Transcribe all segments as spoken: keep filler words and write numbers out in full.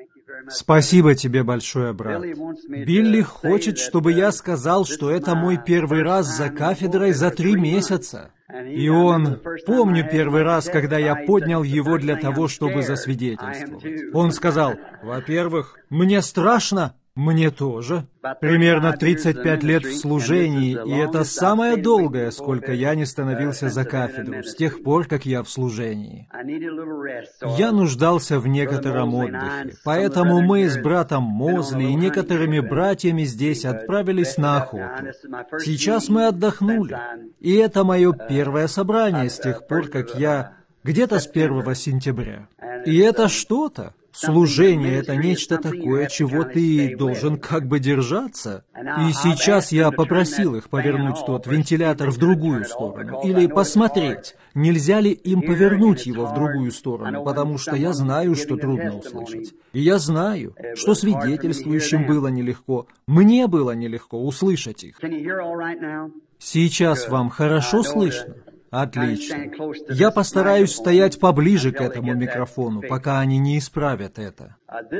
Спасибо тебе большое, брат. Билли хочет, чтобы я сказал, что это мой первый раз за кафедрой за три месяца. И он... Помню первый раз, когда я поднял его для того, чтобы засвидетельствовать. Он сказал: «Во-первых, мне страшно». Мне тоже. Примерно тридцать пять лет в служении, и это самое долгое, сколько я не становился за кафедру, с тех пор, как я в служении. Я нуждался в некотором отдыхе, поэтому мы с братом Мозли и некоторыми братьями здесь отправились на охоту. Сейчас мы отдохнули, и это мое первое собрание с тех пор, как я... где-то с первого сентября. И это что-то. Служение — это нечто такое, чего ты должен как бы держаться. И сейчас я попросил их повернуть тот вентилятор в другую сторону, или посмотреть, нельзя ли им повернуть его в другую сторону, потому что я знаю, что трудно услышать. И я знаю, что свидетельствующим было нелегко, мне было нелегко услышать их. Сейчас вам хорошо слышно? Отлично. Я постараюсь стоять поближе к этому микрофону, пока они не исправят это.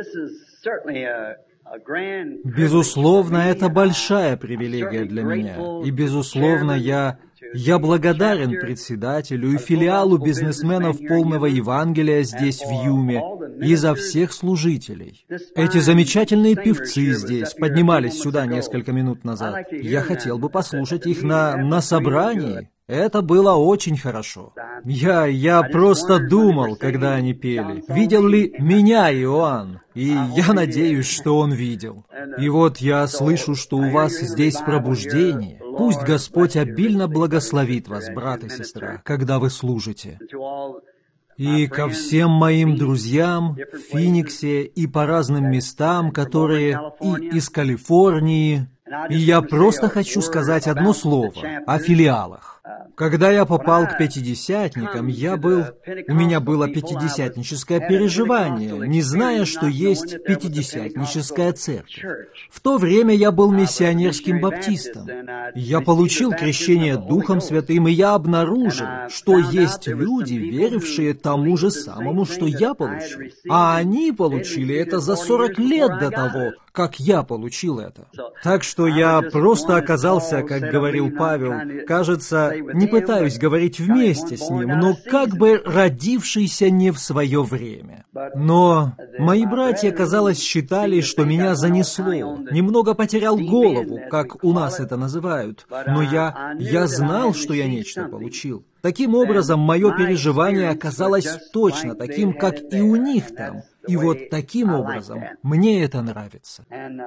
Безусловно, это большая привилегия для меня. И, безусловно, я... Я благодарен председателю и филиалу бизнесменов полного Евангелия здесь, в Юме, и за всех служителей. Эти замечательные певцы здесь поднимались сюда несколько минут назад. Я хотел бы послушать их на, на собрании. Это было очень хорошо. Я, я просто думал, когда они пели, видел ли меня Иоанн, и я надеюсь, что он видел. И вот я слышу, что у вас здесь пробуждение. Пусть Господь обильно благословит вас, брат и сестра, когда вы служите. И ко всем моим друзьям в Финиксе и по разным местам, которые и из Калифорнии. И я просто хочу сказать одно слово о филиалах. Когда я попал к пятидесятникам, я был... У меня было пятидесятническое переживание, не зная, что есть пятидесятническая церковь. В то время я был миссионерским баптистом. Я получил крещение Духом Святым, и я обнаружил, что есть люди, верившие тому же самому, что я получил. А они получили это за сорок лет до того, как я получил это. Так что я просто оказался, как говорил Павел, кажется, не пытаюсь говорить вместе с ним, но как бы родившийся не в свое время. Но мои братья, казалось, считали, что меня занесло, немного потерял голову, как у нас это называют, но я, я знал, что я нечто получил. Таким образом, мое переживание оказалось точно таким, как и у них там. И вот таким образом мне это нравится.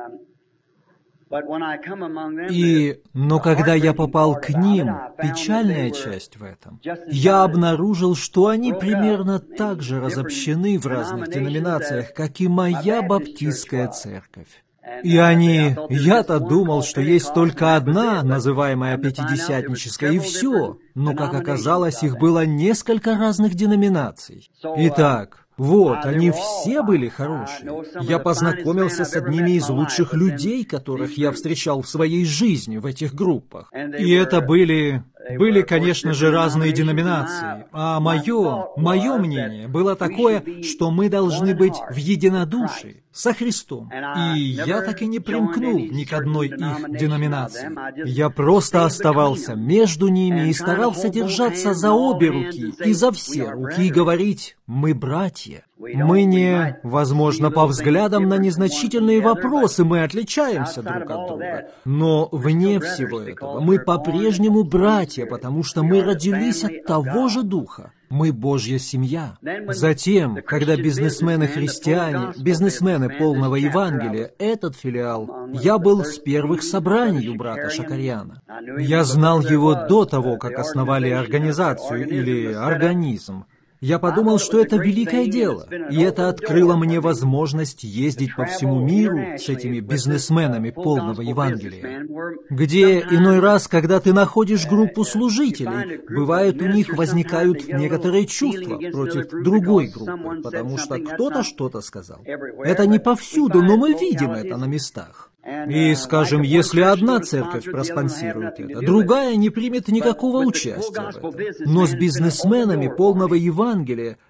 И, но когда я попал к ним, печальная часть в этом, я обнаружил, что они примерно так же разобщены в разных деноминациях, как и моя баптистская церковь. И они... Я-то думал, что есть только одна, называемая пятидесятническая, и все. Но, как оказалось, их было несколько разных деноминаций. Итак... Вот, они все были хорошие. Я познакомился с одними из лучших людей, которых я встречал в своей жизни в этих группах. И это были... Были, конечно же, разные деноминации, а мое, мое мнение было такое, что мы должны быть в единодушии со Христом. И я так и не примкнул ни к одной их деноминации. Я просто оставался между ними и старался держаться за обе руки и за все руки и говорить: «Мы братья». Мы не, возможно, по взглядам на незначительные вопросы мы отличаемся друг от друга, но вне всего этого мы по-прежнему братья, потому что мы родились от того же Духа. Мы Божья семья. Затем, когда бизнесмены-христиане, бизнесмены полного Евангелия, этот филиал, я был с первых собраний у брата Шакарьяна. Я знал его до того, как основали организацию или организм. Я подумал, что это великое дело, и это открыло мне возможность ездить по всему миру с этими бизнесменами полного Евангелия, где иной раз, когда ты находишь группу служителей, бывает, у них возникают некоторые чувства против другой группы, потому что кто-то что-то сказал. Это не повсюду, но мы видим это на местах. И, скажем, если одна церковь проспонсирует это, другая не примет никакого участия в этом. Но с бизнесменами полного Евангелия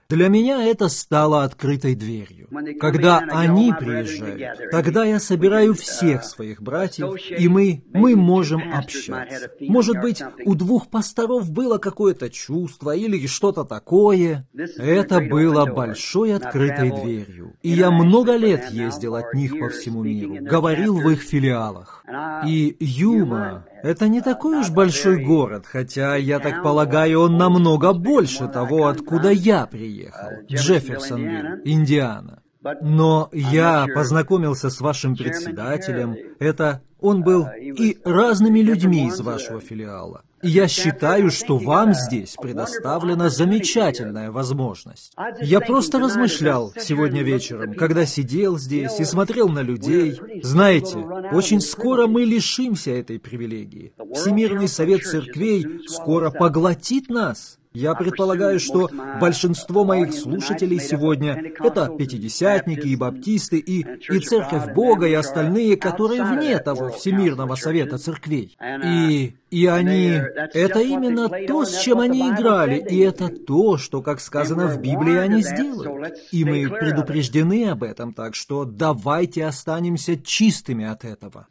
Для меня это стало открытой дверью. Когда они приезжают, тогда я собираю всех своих братьев, и мы, мы можем общаться. Может быть, у двух пасторов было какое-то чувство или что-то такое. Это было большой открытой дверью. И я много лет ездил от них по всему миру, говорил в их филиалах. И Юма — это не такой уж большой город, хотя, я так полагаю, он намного больше того, откуда я приехал, Джефферсонвилл, Индиана. Но я познакомился с вашим председателем, это он был и разными людьми из вашего филиала. И я считаю, что вам здесь предоставлена замечательная возможность. Я просто размышлял сегодня вечером, когда сидел здесь и смотрел на людей. Знаете, очень скоро мы лишимся этой привилегии. Всемирный совет церквей скоро поглотит нас. Я предполагаю, что большинство моих слушателей сегодня — это пятидесятники и баптисты, и, и Церковь Бога, и остальные, которые вне того Всемирного Совета Церквей. И, и они — это именно то, с чем они играли, и это то, что, как сказано в Библии, они сделают. И мы предупреждены об этом, так что давайте останемся чистыми от этого.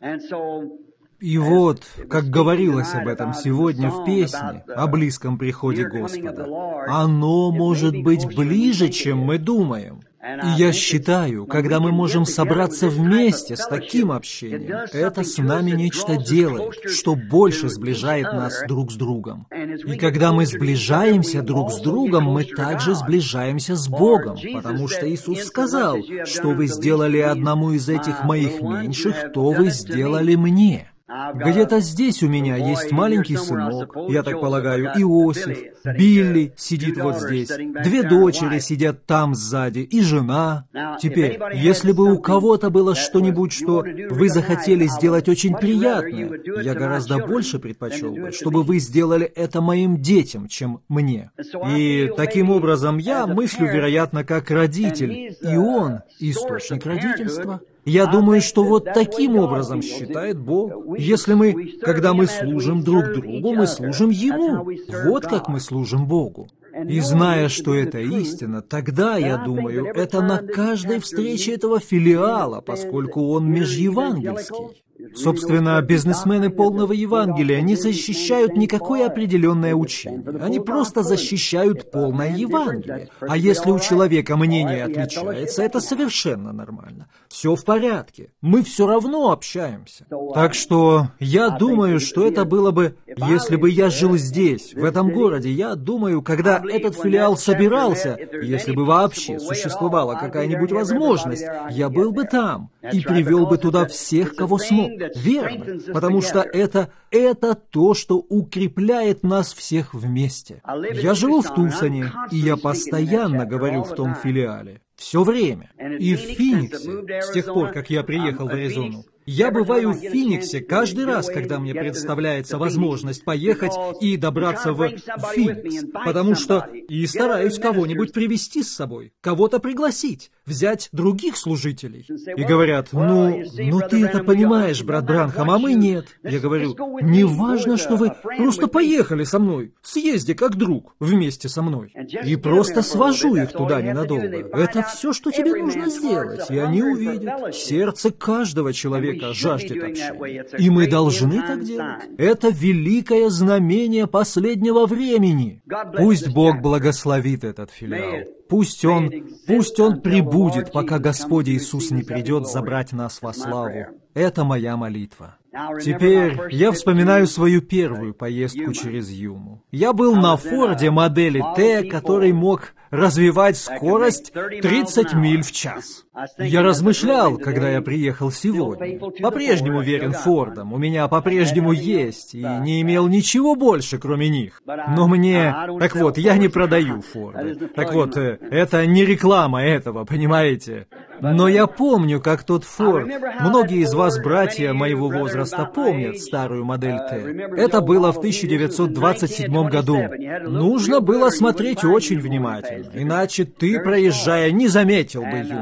И вот, как говорилось об этом сегодня в песне о близком приходе Господа, оно может быть ближе, чем мы думаем. И я считаю, когда мы можем собраться вместе с таким общением, это с нами нечто делает, что больше сближает нас друг с другом. И когда мы сближаемся друг с другом, мы также сближаемся с Богом, потому что Иисус сказал, что вы сделали одному из этих моих меньших, то вы сделали мне. Где-то здесь у меня есть маленький сынок, я так полагаю, Иосиф, Билли сидит вот здесь, две дочери сидят там сзади, и жена. Теперь, если бы у кого-то было что-нибудь, что вы захотели сделать очень приятное, я гораздо больше предпочел бы, чтобы вы сделали это моим детям, чем мне. И таким образом я мыслю, вероятно, как родитель, и он — источник родительства. Я думаю, что вот таким образом считает Бог. Если мы, когда мы служим друг другу, мы служим Ему. Вот как мы служим Богу. И зная, что это истина, тогда, я думаю, это на каждой встрече этого филиала, поскольку он межевангельский. Собственно, бизнесмены полного Евангелия не защищают никакое определенное учение. Они просто защищают полное Евангелие. А если у человека мнение отличается, это совершенно нормально. Все в порядке. Мы все равно общаемся. Так что я думаю, что это было бы, если бы я жил здесь, в этом городе, я думаю, когда этот филиал собирался, если бы вообще существовала какая-нибудь возможность, я был бы там и привел бы туда всех, кого смог. Верно, потому что это, это то, что укрепляет нас всех вместе. Я живу в Тусоне, и я постоянно говорю в том филиале. Все время. И в Финиксе, с тех пор, как я приехал в Аризону. Я бываю в Финиксе каждый раз, когда мне представляется возможность поехать и добраться в Финикс, потому что и стараюсь кого-нибудь привезти с собой, кого-то пригласить, взять других служителей. И говорят, ну, ну ты это понимаешь, брат Бранхам, а мы нет. Я говорю, не важно, что вы просто поехали со мной, съезди как друг вместе со мной. И просто свожу их туда ненадолго. Это все, что тебе нужно сделать, и они увидят сердце каждого человека жаждет общения. И мы должны так делать. Это великое знамение последнего времени. Пусть Бог благословит этот филиал. Пусть Он, пусть Он пребудет, пока Господь Иисус не придет забрать нас во славу. Это моя молитва. Теперь я вспоминаю свою первую поездку через Юму. Я был на Форде модели Т, который мог развивать скорость тридцать миль в час. Я размышлял, когда я приехал сегодня. По-прежнему верен Фордам, у меня по-прежнему есть, и не имел ничего больше, кроме них. Но мне... Так вот, я не продаю Форды. Так вот, это не реклама этого, понимаете? Но я помню, как тот Форд, многие из вас, братья моего возраста, помнят старую модель Т. Это было в тысяча девятьсот двадцать седьмом году. Нужно было смотреть очень внимательно, иначе ты, проезжая, не заметил бы Юмы.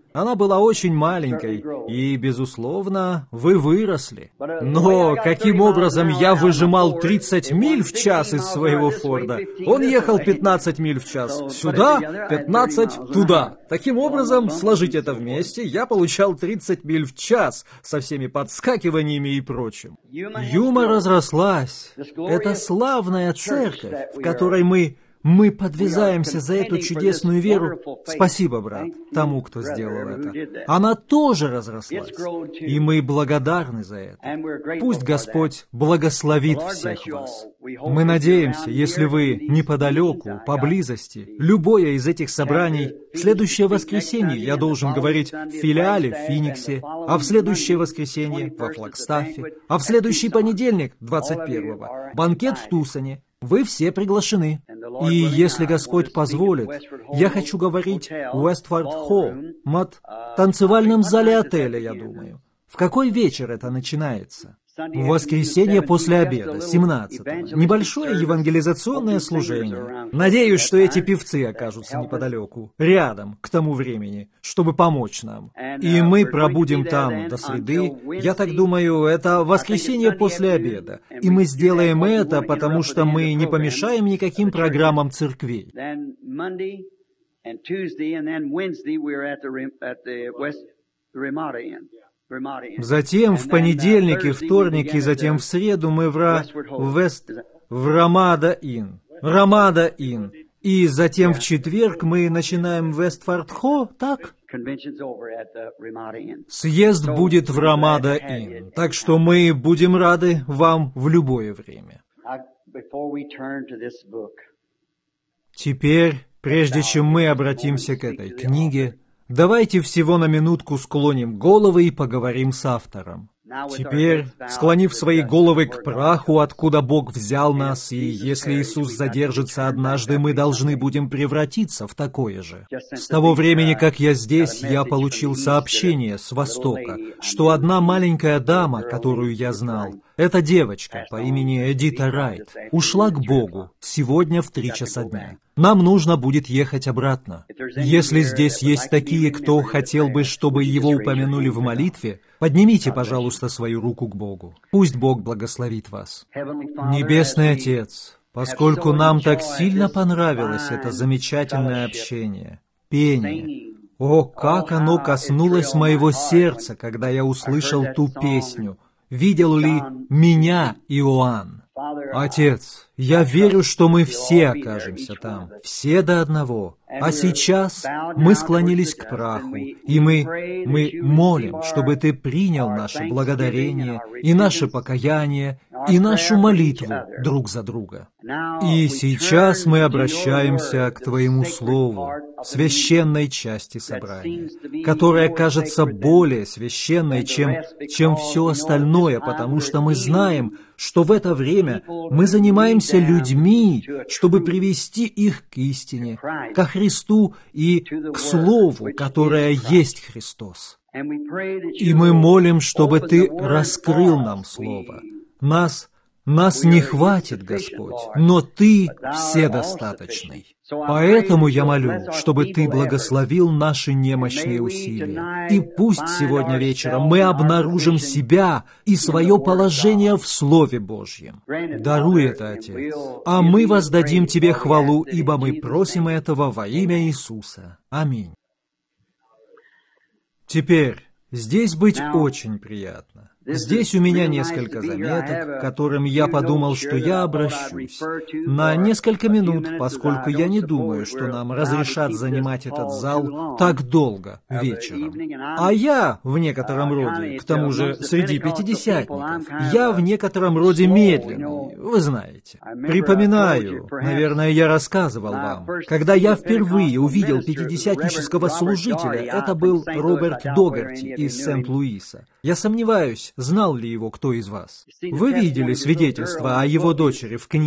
Она была очень маленькой, и, безусловно, вы выросли. Но каким образом я выжимал тридцать миль в час из своего Форда? Он ехал пятнадцать миль в час сюда, пятнадцать туда. Таким образом, сложить это вместе, я получал тридцать миль в час со всеми подскакиваниями и прочим. Юма разрослась. Это славная церковь, в которой мы... Мы подвязаемся за эту чудесную веру. Спасибо, брат, тому, кто сделал это. Она тоже разрослась, и мы благодарны за это. Пусть Господь благословит всех вас. Мы надеемся, если вы неподалеку, поблизости, любое из этих собраний, в следующее воскресенье я должен говорить в филиале в Финиксе, а в следующее воскресенье во Флагстафе, а в следующий понедельник, двадцать первого, банкет в Тусоне. Вы все приглашены. И если Господь позволит, я хочу говорить в Уэстфорд-Холл, мат, танцевальном зале отеля, я думаю. В какой вечер это начинается? В воскресенье после обеда, семнадцатого. Небольшое евангелизационное служение. Надеюсь, что эти певцы окажутся неподалеку, рядом, к тому времени, чтобы помочь нам. И мы пробудем там до среды. Я так думаю, это воскресенье после обеда. И мы сделаем это, потому что мы не помешаем никаким программам церквей. Затем в понедельник и вторник, и затем в среду мы в, Ра... в, Вест... в Рамада-Ин. Рамада-Ин. И затем в четверг мы начинаем в Вестфорд-Хо, так? Съезд будет в Рамада-Ин. Так что мы будем рады вам в любое время. Теперь, прежде чем мы обратимся к этой книге, давайте всего на минутку склоним головы и поговорим с автором. Теперь, склонив свои головы к праху, откуда Бог взял нас, и если Иисус задержится однажды, мы должны будем превратиться в такое же. С того времени, как я здесь, я получил сообщение с Востока, что одна маленькая дама, которую я знал, эта девочка по имени Эдита Райт, ушла к Богу сегодня в три часа дня. Нам нужно будет ехать обратно. Если здесь есть такие, кто хотел бы, чтобы его упомянули в молитве, поднимите, пожалуйста, свою руку к Богу. Пусть Бог благословит вас. Небесный Отец, поскольку нам так сильно понравилось это замечательное общение, пение, о, как оно коснулось моего сердца, когда я услышал ту песню. Видел ли меня Иоанн? Отец, я верю, что мы все окажемся там, все до одного. А сейчас мы склонились к праху, и мы, мы молим, чтобы Ты принял наше благодарение и наше покаяние, и нашу молитву друг за друга. И сейчас мы обращаемся к Твоему Слову, священной части собрания, которая кажется более священной, чем, чем все остальное, потому что мы знаем, что в это время мы занимаемся людьми, чтобы привести их к истине, ко Христу и к Слову, которое есть Христос. И мы молим, чтобы Ты раскрыл нам Слово. Нас, нас не хватит, Господь, но Ты вседостаточный. Поэтому я молю, чтобы Ты благословил наши немощные усилия. И пусть сегодня вечером мы обнаружим себя и свое положение в Слове Божьем. Даруй это, Отец. А мы воздадим Тебе хвалу, ибо мы просим этого во имя Иисуса. Аминь. Теперь здесь быть очень приятно. Здесь у меня несколько заметок, к которым я подумал, что я обращусь на несколько минут, поскольку я не думаю, что нам разрешат занимать этот зал так долго вечером. А я в некотором роде, к тому же среди пятидесятников, я в некотором роде медленный, вы знаете. Припоминаю, наверное, я рассказывал вам, когда я впервые увидел пятидесятнического служителя, это был Роберт Догарти из Сент-Луиса. Я сомневаюсь, знал ли его кто из вас. Вы видели свидетельство о его дочери в книге?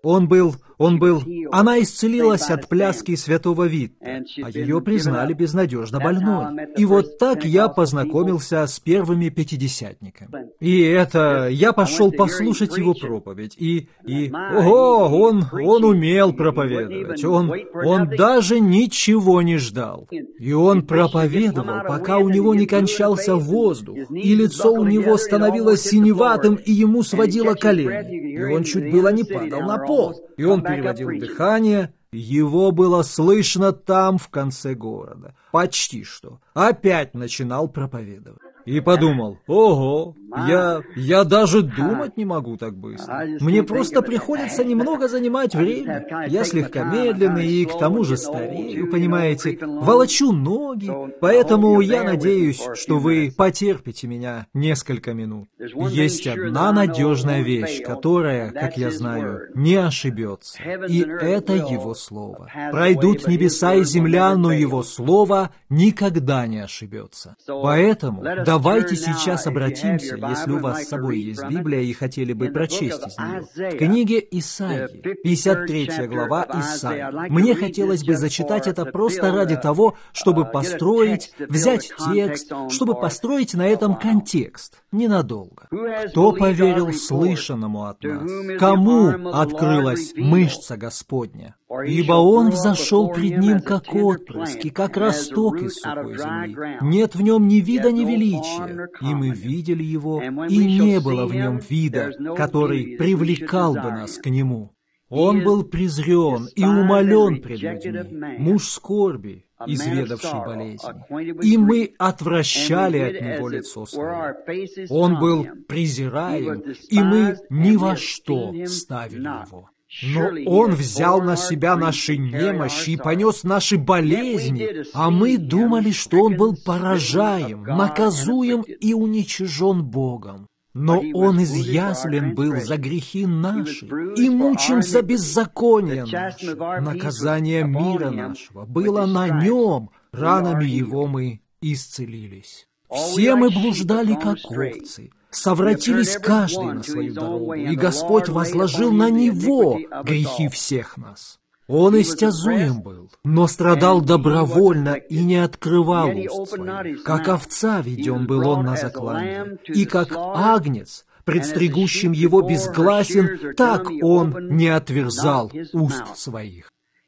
Он был, он был, она исцелилась от пляски святого Витта, а ее признали безнадежно больной. И вот так я познакомился с первыми пятидесятниками. И это, я пошел послушать его проповедь, и, и, ого, он, он умел проповедовать, он, он даже ничего не ждал. И он проповедовал, пока у него не кончался воздух, и лицо у него становилось синеватым, и ему сводило колени, и он чуть было не падал на пол. И он переводил дыхание, его было слышно там, в конце города, почти что. Опять начинал проповедовать. И подумал, ого, я, я даже думать не могу так быстро. Мне просто приходится немного занимать время. Я слегка медленный и к тому же старею, понимаете, волочу ноги. Поэтому я надеюсь, что вы потерпите меня несколько минут. Есть одна надежная вещь, которая, как я знаю, не ошибется. И это Его Слово. Пройдут небеса и земля, но Его Слово никогда не ошибется. Поэтому давайте сейчас обратимся, если у вас с собой есть Библия и хотели бы прочесть из нее, в книге Исаии, пятьдесят третья глава Исаии. Мне хотелось бы зачитать это просто ради того, чтобы построить, взять текст, чтобы построить на этом контекст, ненадолго. Кто поверил слышанному от нас? Кому открылась мышца Господня? Ибо Он взошел пред Ним, как отпрыск, и как росток из сухой земли. Нет в Нем ни вида, ни величия. И мы видели Его, и не было в Нем вида, который привлекал бы нас к Нему. Он был презрен и умолен пред людьми, муж скорби, изведавший болезни. И мы отвращали от Него лицо свое. Он был презираем, и мы ни во что ставили Его. Но Он взял на себя наши немощи и понес наши болезни, а мы думали, что Он был поражаем, наказуем и уничижен Богом. Но Он изъязвлен был за грехи наши и мучим за беззаконие наше. Наказание мира нашего было на Нем, ранами Его мы исцелились. Все мы блуждали, как овцы, совратились каждый на свою дорогу, и Господь возложил на Него грехи всех нас. Он истязуем был, но страдал добровольно и не открывал уст своих. Как овца веден был Он на заклание, и как агнец, пред стригущим Его безгласен, так Он не отверзал уст своих.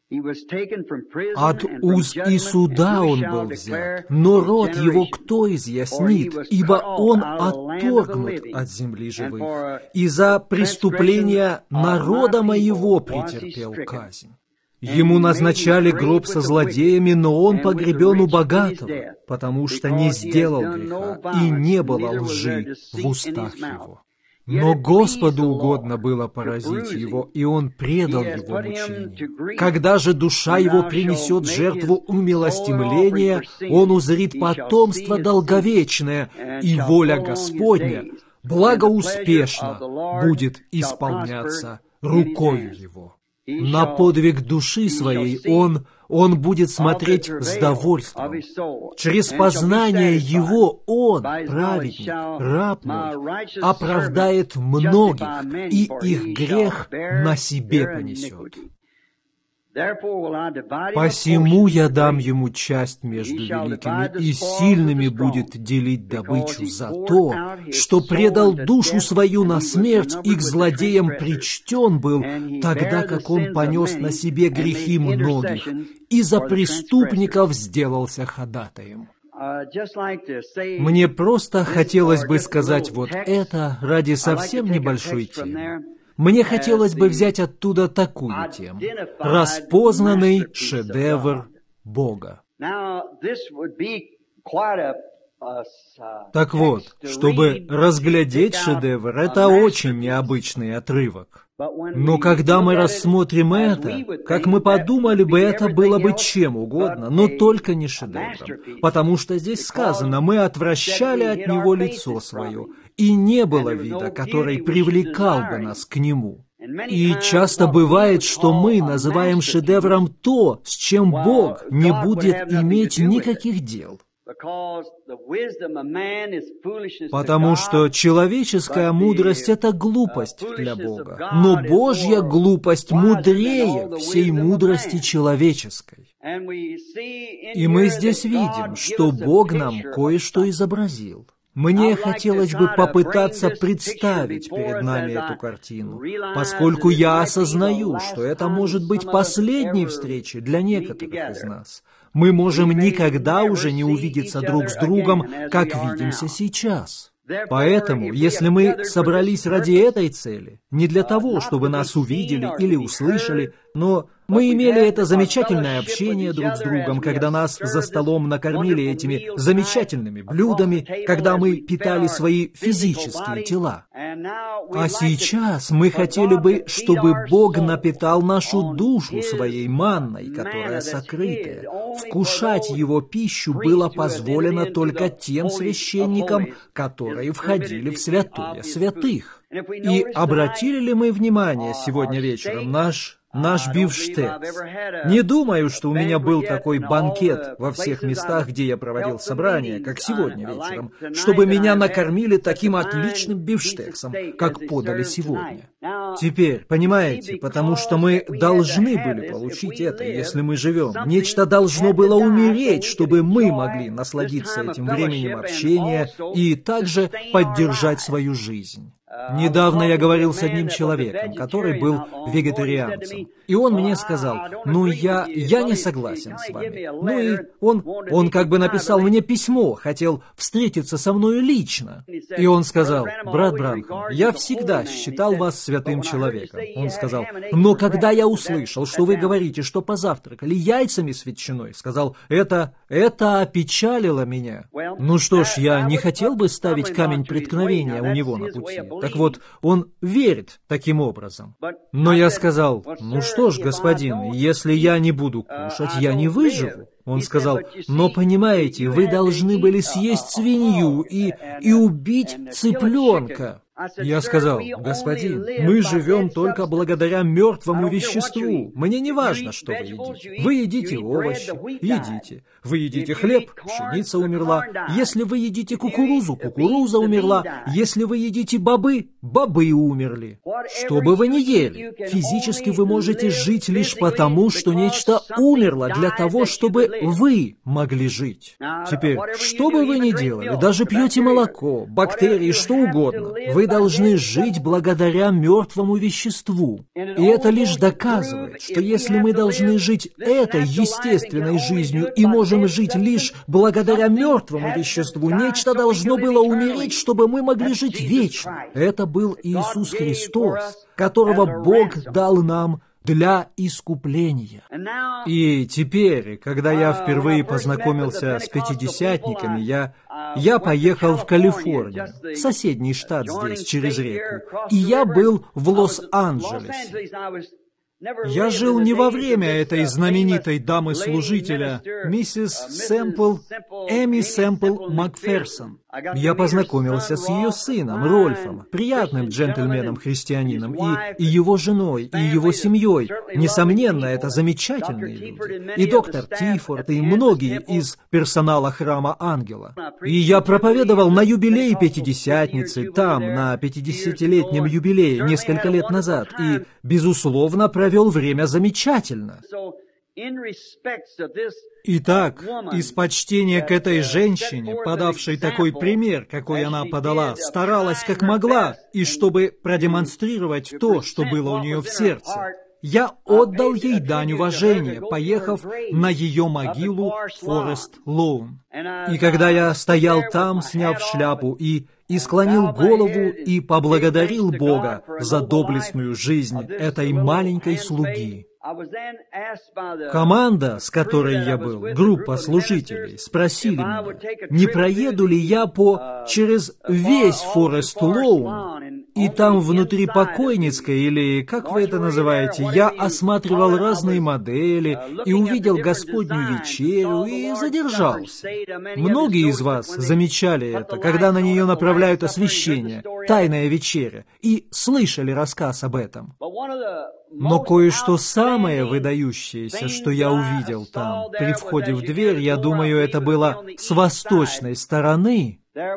От уз и суда Он был взят, но род Его кто изъяснит, ибо Он отторгнут от земли живых, и за преступления народа моего претерпел казнь. Ему назначали гроб со злодеями, но Он погребен у богатого, потому что не сделал греха, и не было лжи в устах Его. Но Господу угодно было поразить Его, и Он предал Его мучению. Когда же душа Его принесет жертву умилостивления, Он узрит потомство долговечное, и воля Господня благоуспешно будет исполняться рукою Его. На подвиг души своей Он, Он будет смотреть с довольством. Через познание Его Он, праведник, раб мой, оправдает многих, и их грех на себе понесет. Посему я дам ему часть между великими, и сильными будет делить добычу за то, что предал душу свою на смерть и к злодеям причтен был, тогда как он понес на себе грехи многих, и за преступников сделался ходатаем. Мне просто хотелось бы сказать вот это ради совсем небольшой темы. Мне хотелось бы взять оттуда такую тему – распознанный шедевр Бога. Так вот, чтобы разглядеть шедевр, это очень необычный отрывок. Но когда мы рассмотрим это, как мы подумали бы, это было бы чем угодно, но только не шедевром. Потому что здесь сказано, мы отвращали от него лицо свое, и не было вида, который привлекал бы нас к нему. И часто бывает, что мы называем шедевром то, с чем Бог не будет иметь никаких дел. Потому что человеческая мудрость — это глупость для Бога, но Божья глупость мудрее всей мудрости человеческой. И мы здесь видим, что Бог нам кое-что изобразил. Мне хотелось бы попытаться представить перед нами эту картину, поскольку я осознаю, что это может быть последней встречей для некоторых из нас. Мы можем никогда уже не увидеться друг с другом, как видимся сейчас. Поэтому, если мы собрались ради этой цели, не для того, чтобы нас увидели или услышали, но мы имели это замечательное общение друг с другом, когда нас за столом накормили этими замечательными блюдами, когда мы питали свои физические тела. А сейчас мы хотели бы, чтобы Бог напитал нашу душу своей манной, которая сокрытая. Вкушать Его пищу было позволено только тем священникам, которые входили в святое святых. И обратили ли мы внимание сегодня вечером наш... Наш бифштекс. Не думаю, что у меня был такой банкет во всех местах, где я проводил собрания, как сегодня вечером, чтобы меня накормили таким отличным бифштексом, как подали сегодня. Теперь, понимаете, потому что мы должны были получить это, если мы живем. Нечто должно было умереть, чтобы мы могли насладиться этим временем общения и также поддержать свою жизнь. Недавно я говорил с одним человеком, который был вегетарианцем, и он мне сказал: «Ну, я, я не согласен с вами». Ну и он, он как бы написал мне письмо, хотел встретиться со мною лично. И он сказал: «Брат Бранхам, я всегда считал вас святым человеком». Он сказал: «Но когда я услышал, что вы говорите, что позавтракали яйцами с ветчиной, сказал, это, это опечалило меня». Ну что ж, я не хотел бы ставить камень преткновения у него на пути. Так вот, он верит таким образом. Но я сказал: «Ну что ж, господин, если я не буду кушать, я не выживу». Он сказал: «Но понимаете, вы должны были съесть свинью и, и убить цыпленка». Я сказал: «Господин, мы живем только благодаря мертвому веществу. Мне не важно, что вы едите. Вы едите овощи, едите. Вы едите хлеб, пшеница умерла. Если вы едите кукурузу, кукуруза умерла. Если вы едите бобы, бобы умерли. Что бы вы ни ели, физически вы можете жить лишь потому, что нечто умерло для того, чтобы вы могли жить. Теперь, что бы вы ни делали, даже пьете молоко, бактерии, что угодно, вы должны жить благодаря мертвому веществу. И это лишь доказывает, что если мы должны жить этой естественной жизнью и можем жить лишь благодаря мертвому веществу, нечто должно было умереть, чтобы мы могли жить вечно. Это был Иисус Христос, которого Бог дал нам для искупления. И теперь, когда я впервые познакомился с пятидесятниками, я, я поехал в Калифорнию, соседний штат здесь, через реку, и я был в Лос-Анджелесе. Я жил не во время этой знаменитой дамы-служителя, миссис Сэмпл, Эми Сэмпл Макферсон. Я познакомился с ее сыном, Рольфом, приятным джентльменом-христианином, и, и его женой, и его семьей. Несомненно, это замечательные люди. И доктор Тифорд, и многие из персонала храма Ангела. И я проповедовал на юбилее Пятидесятницы, там, на пятидесятилетнем юбилее, несколько лет назад, и, безусловно, провел время замечательно. Итак, из почтения к этой женщине, подавшей такой пример, какой она подала, старалась как могла, и чтобы продемонстрировать то, что было у нее в сердце, я отдал ей дань уважения, поехав на ее могилу Форест Лоун. И когда я стоял там, сняв шляпу, и, и склонил голову и поблагодарил Бога за доблестную жизнь этой маленькой слуги, команда, с которой я был, группа служителей, спросили меня, не проеду ли я по через весь Форест Лоун И там внутри покойницкой, или как вы это называете, я осматривал разные модели и увидел Господнюю вечерю и задержался. Многие из вас замечали это, когда на нее направляют освещение, Тайная вечеря, и слышали рассказ об этом. Но кое-что самое выдающееся, что я увидел там, при входе в дверь, я думаю, это было с восточной стороны.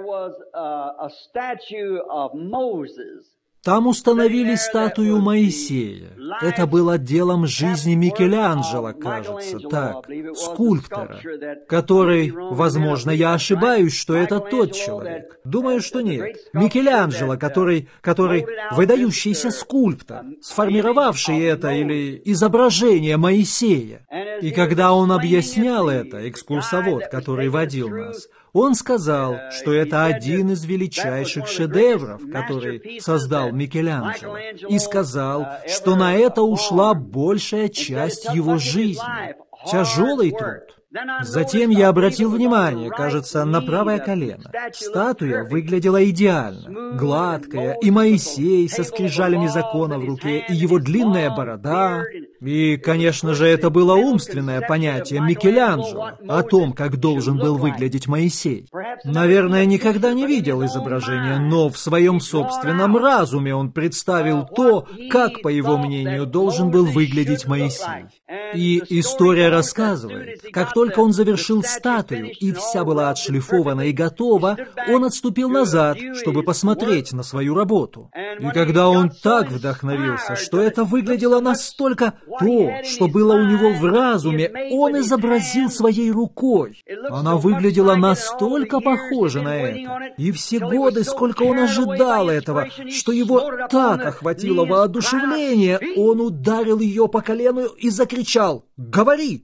Там установили статую Моисея. Это было делом жизни Микеланджело, кажется, так, скульптора, который, возможно, я ошибаюсь, что это тот человек. Думаю, что нет. Микеланджело, который, который выдающийся скульптор, сформировавший это или изображение Моисея. И когда он объяснял это, экскурсовод, который водил нас, он сказал, что это один из величайших шедевров, который создал Микеланджело, и сказал, что на это ушла большая часть его жизни. Тяжелый труд. Затем я обратил внимание, кажется, на правое колено. Статуя выглядела идеально, гладкая, и Моисей со скрижалями закона в руке, и его длинная борода. И, конечно же, это было умственное понятие Микеланджело о том, как должен был выглядеть Моисей. Наверное, никогда не видел изображения, но в своем собственном разуме он представил то, как, по его мнению, должен был выглядеть Моисей. И история рассказывает, как только он завершил статую, и вся была отшлифована и готова, он отступил назад, чтобы посмотреть на свою работу. И когда он так вдохновился, что это выглядело настолько то, что было у него в разуме, он изобразил своей рукой. Она выглядела настолько похожа на это. И все годы, сколько он ожидал этого, что его так охватило воодушевление, он ударил ее по колену и закричал: «Говори!»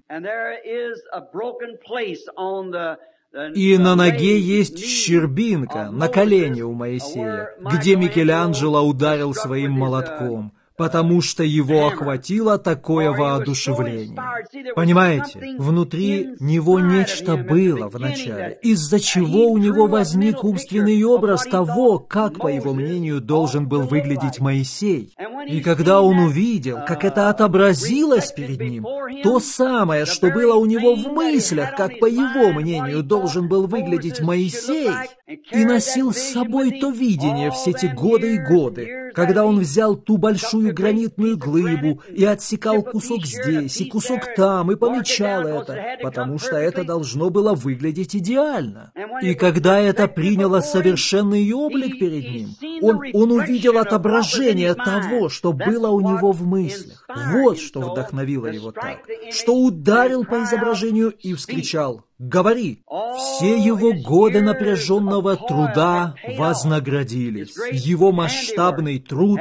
И на ноге есть щербинка, на колене у Моисея, где Микеланджело ударил своим молотком, потому что его охватило такое воодушевление. Понимаете, внутри него нечто было вначале, из-за чего у него возник умственный образ того, как, по его мнению, должен был выглядеть Моисей. И когда он увидел, как это отобразилось перед ним, то самое, что было у него в мыслях, как, по его мнению, должен был выглядеть Моисей, и носил с собой то видение все эти годы и годы, когда он взял ту большую гранитную глыбу и отсекал кусок здесь и кусок там, и помечал это, потому что это должно было выглядеть идеально. И когда это приняло совершенный облик перед ним, он, он увидел отображение того, что было у него в мыслях. Вот что вдохновило его так, что ударил по изображению и вскричал: «Говори!» Все его годы напряженного труда вознаградились. Его масштабный труд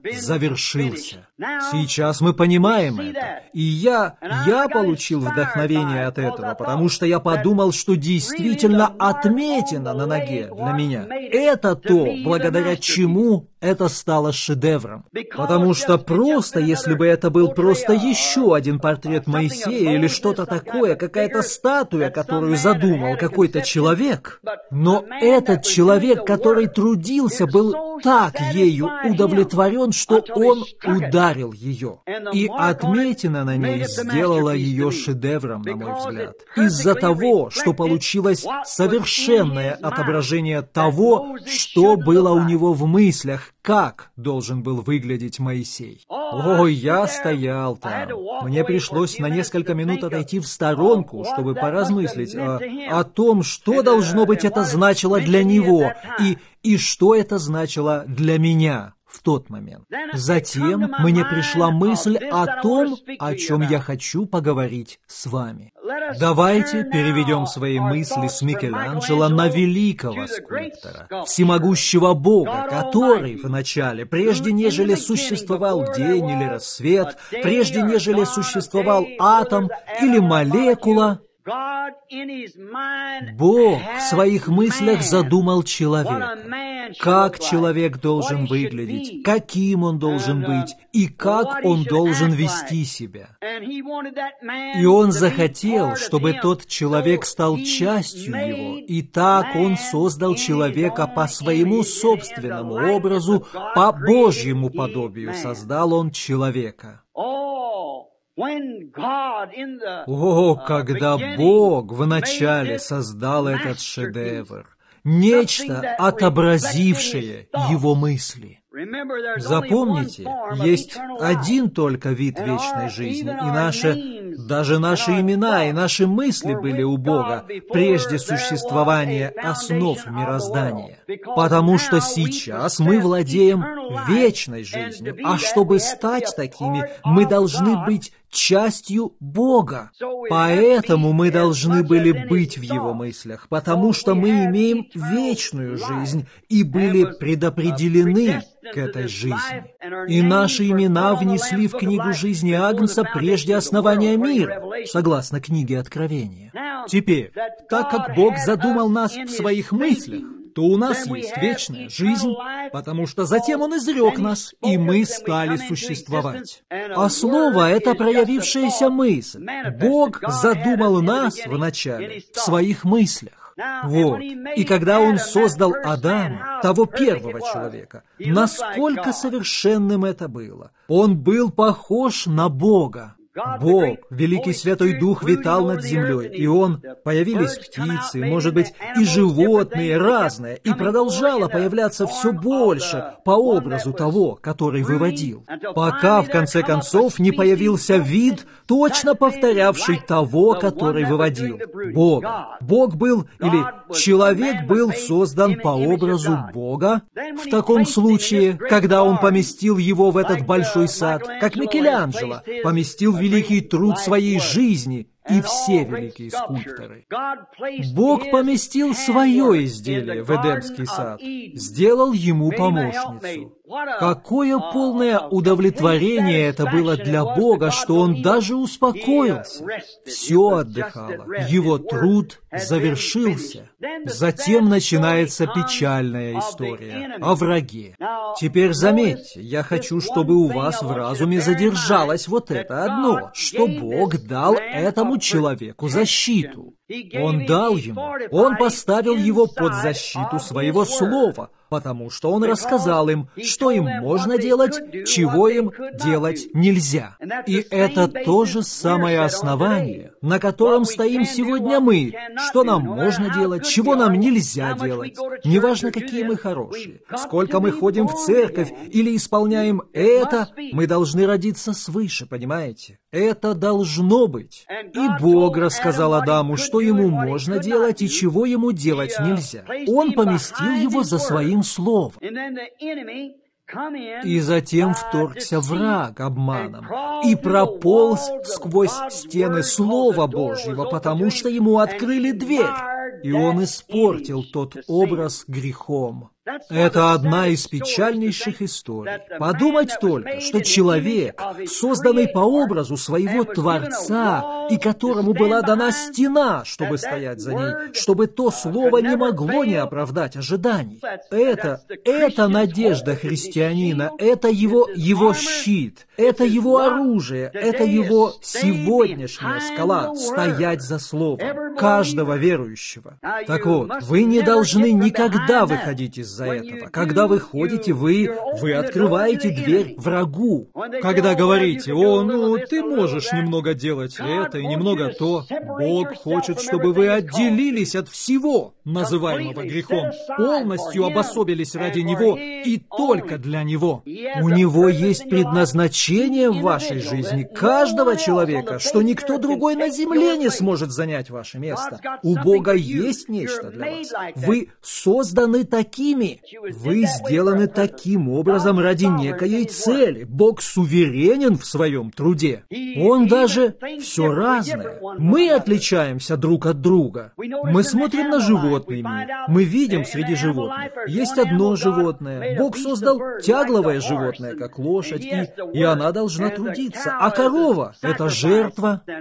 завершился. Сейчас мы понимаем это. И я, я получил вдохновение от этого, потому что я подумал, что действительно отметина на ноге для меня — это то, благодаря чему это стало шедевром. Потому что просто, если бы это был просто еще один портрет Моисея или что-то такое, какая-то статуя, которую задумал какой-то человек, но этот человек, который трудился, был так ею удовлетворен, что он ударил ее. И отметина на ней сделала ее шедевром, на мой взгляд, из-за того, что получилось совершенное отображение того, что было у него в мыслях, как должен был выглядеть Моисей. Ой, я стоял там. Мне пришлось на несколько минут отойти в сторонку, чтобы поразмыслить о, о том, что, должно быть, это значило для него, и, и что это значило для меня в тот момент. Затем мне пришла мысль о том, о чем я хочу поговорить с вами. Давайте переведем свои мысли с Микеланджело на великого скульптора, всемогущего Бога, который вначале, прежде нежели существовал день или рассвет, прежде нежели существовал атом или молекула, Бог в своих мыслях задумал человека. как человек должен выглядеть, каким он должен быть и как он должен вести себя. И он захотел, чтобы тот человек стал частью его, и так он создал человека по своему собственному образу, по Божьему подобию создал он человека. О, когда Бог вначале создал этот шедевр, нечто, отобразившее его мысли. Запомните, есть один только вид вечной жизни, и наши, даже наши имена и наши мысли были у Бога прежде существования основ мироздания. Потому что сейчас мы владеем вечной жизнью, а чтобы стать такими, мы должны быть частью Бога. Поэтому мы должны были быть в Его мыслях, потому что мы имеем вечную жизнь и были предопределены к этой жизни. И наши имена внесли в книгу жизни Агнца прежде основания мира, согласно книге Откровения. Теперь, так как Бог задумал нас в своих мыслях, то у нас есть вечная жизнь, потому что затем Он изрек нас, и мы стали существовать. А слово — это проявившаяся мысль. Бог задумал нас вначале в своих мыслях. Вот. И когда Он создал Адама, того первого человека, насколько совершенным это было. Он был похож на Бога. Бог, Великий Святой Дух, витал над землей, и Он, появились птицы, может быть, и животные разные, и продолжало появляться все больше по образу того, который выводил, пока, в конце концов, не появился вид, точно повторявший того, который выводил, Бога. Бог был, или человек был создан по образу Бога. В таком случае, когда Он поместил его в этот большой сад, как Микеланджело поместил великий труд своей жизни и все великие скульпторы. Бог поместил свое изделие в Эдемский сад, сделал ему помощницу. Какое полное удовлетворение это было для Бога, что Он даже успокоился. Все отдыхало, его труд завершился. Затем начинается печальная история о враге. Теперь заметьте, я хочу, чтобы у вас в разуме задержалось вот это одно, что Бог дал этому человеку защиту. Он дал ему, Он поставил его под защиту своего слова, потому что Он рассказал им, что им можно делать, чего им делать нельзя. И это то же самое основание, на котором стоим сегодня мы, что нам можно делать, чего нам нельзя делать. Неважно, какие мы хорошие, сколько мы ходим в церковь или исполняем это, мы должны родиться свыше, понимаете? Это должно быть. И Бог рассказал Адаму, что ему можно делать и чего ему делать нельзя. Он поместил его за своим словом. И затем вторгся враг обманом и прополз сквозь стены Слова Божьего, потому что ему открыли дверь, и он испортил тот образ грехом. Это одна из печальнейших историй. Подумать только, что человек, созданный по образу своего Творца, и которому была дана стена, чтобы стоять за ней, чтобы то слово не могло не оправдать ожиданий. Это, это надежда христианина, это его, его щит, это его оружие, это его сегодняшняя скала, стоять за словом каждого верующего. Так вот, вы не должны никогда выходить из-за этого. Когда вы ходите, вы, вы открываете дверь врагу. Когда говорите: «О, ну, ты можешь немного делать это и немного то», Бог хочет, чтобы вы отделились от всего, называемого грехом, полностью обособились ради Него и только для Него. У Него есть предназначение в вашей жизни, каждого человека, что никто другой на земле не сможет занять ваше место. У Бога есть нечто для вас. Вы созданы такими. Вы сделаны таким образом ради некоей цели. Бог суверенен в своем труде. Он даже все разное. Мы отличаемся друг от друга. Мы смотрим на животный мир. Мы видим среди животных. Есть одно животное. Бог создал тягловое животное, как лошадь, и, и она должна трудиться. А корова — это жертва.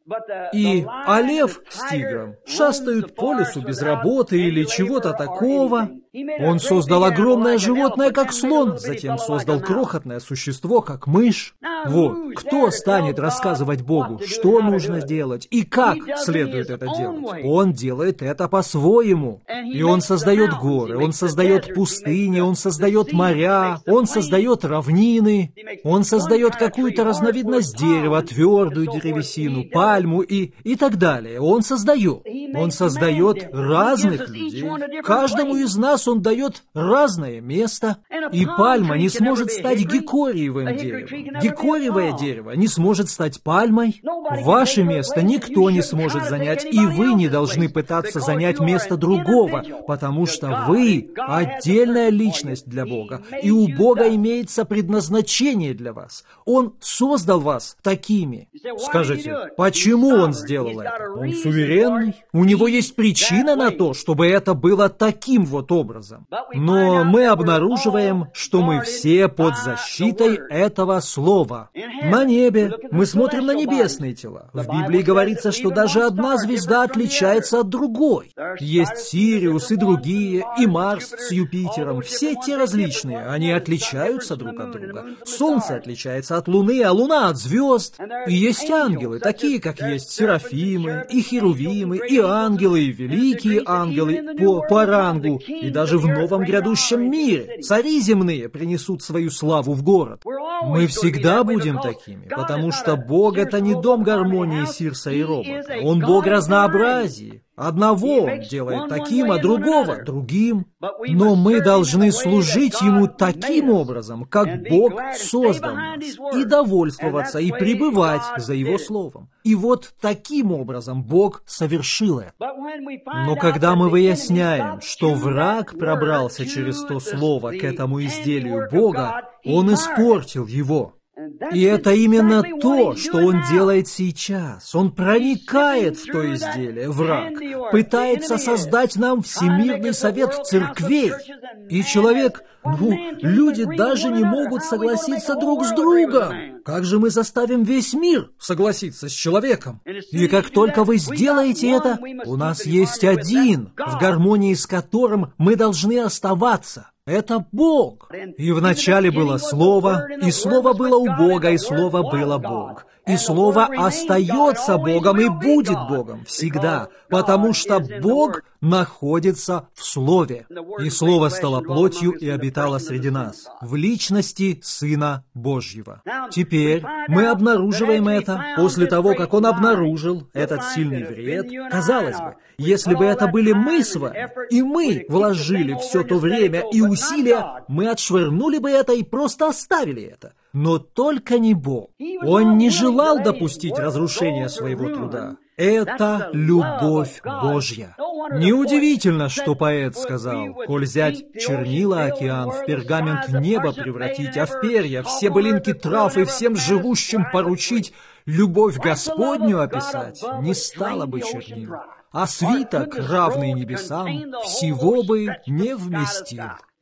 И а лев с тигром шастают по лесу без работы или чего-то такого. Он создал огромное животное, как слон, затем создал крохотное существо, как мышь. Вот, кто станет рассказывать Богу, что нужно делать и как следует это делать? Он делает это по-своему. И он создает горы, он создает пустыни, он создает моря, он создает равнины, он создает какую-то разновидность дерева, твердую древесину, пальму и, и так далее. Он создает. Он создает разных людей. Каждому из нас он дает разное место. И пальма не сможет стать гикориевым деревом. Гикориевое дерево не сможет стать пальмой. Ваше место никто не сможет занять, и вы не должны пытаться занять место другого, потому что вы отдельная личность для Бога, и у Бога имеется предназначение для вас. Он создал вас такими. Скажите, почему Он сделал это? Он суверенный. У Него есть причина на то, чтобы это было таким вот образом. Но мы обнаруживаем, что мы все под защитой этого слова. На небе мы смотрим на небесные тела. В Библии говорится, что даже одна звезда отличается от другой. Есть Сириус и другие, и Марс с Юпитером. Все те различные, они отличаются друг от друга. Солнце отличается от Луны, а Луна от звезд. И есть ангелы, такие как есть Серафимы, и Херувимы, и ангелы, и великие ангелы по, по рангу. И даже в новом грядущем мире цари земные принесут свою славу в город. Мы всегда будем такими, потому что Бог — это не дом гармонии Сирса и Робота. Он Бог разнообразия. Одного Он делает таким, а другого — другим. Но мы должны служить Ему таким образом, как Бог создал нас, и довольствоваться, и пребывать за Его Словом. И вот таким образом Бог совершил это. Но когда мы выясняем, что враг пробрался через то Слово к этому изделию Бога, он испортил его. И это именно то, что он делает сейчас. Он проникает в то изделие, враг, пытается создать нам всемирный совет церквей. И человек, ну, люди даже не могут согласиться друг с другом. Как же мы заставим весь мир согласиться с человеком? И как только вы сделаете это, у нас есть один, в гармонии с которым мы должны оставаться. Это Бог. И вначале было Слово, и Слово было у Бога, и Слово было Бог. И Слово остается Богом и будет Богом всегда, потому что Бог находится в Слове. И Слово стало плотью и обитало среди нас, в личности Сына Божьего. Теперь мы обнаруживаем это после того, как Он обнаружил этот сильный вред. Казалось бы, если бы это были мы с вами, и мы вложили все то время и усилия, мы отшвырнули бы это и просто оставили это. Но только не Бог. Он не желал допустить разрушения своего труда. Это любовь Божья. Неудивительно, что поэт сказал: «Коль взять чернила океан, в пергамент неба превратить, а в перья все былинки трав и всем живущим поручить, любовь Господню описать не стало бы чернил, а свиток, равный небесам, всего бы не вместил».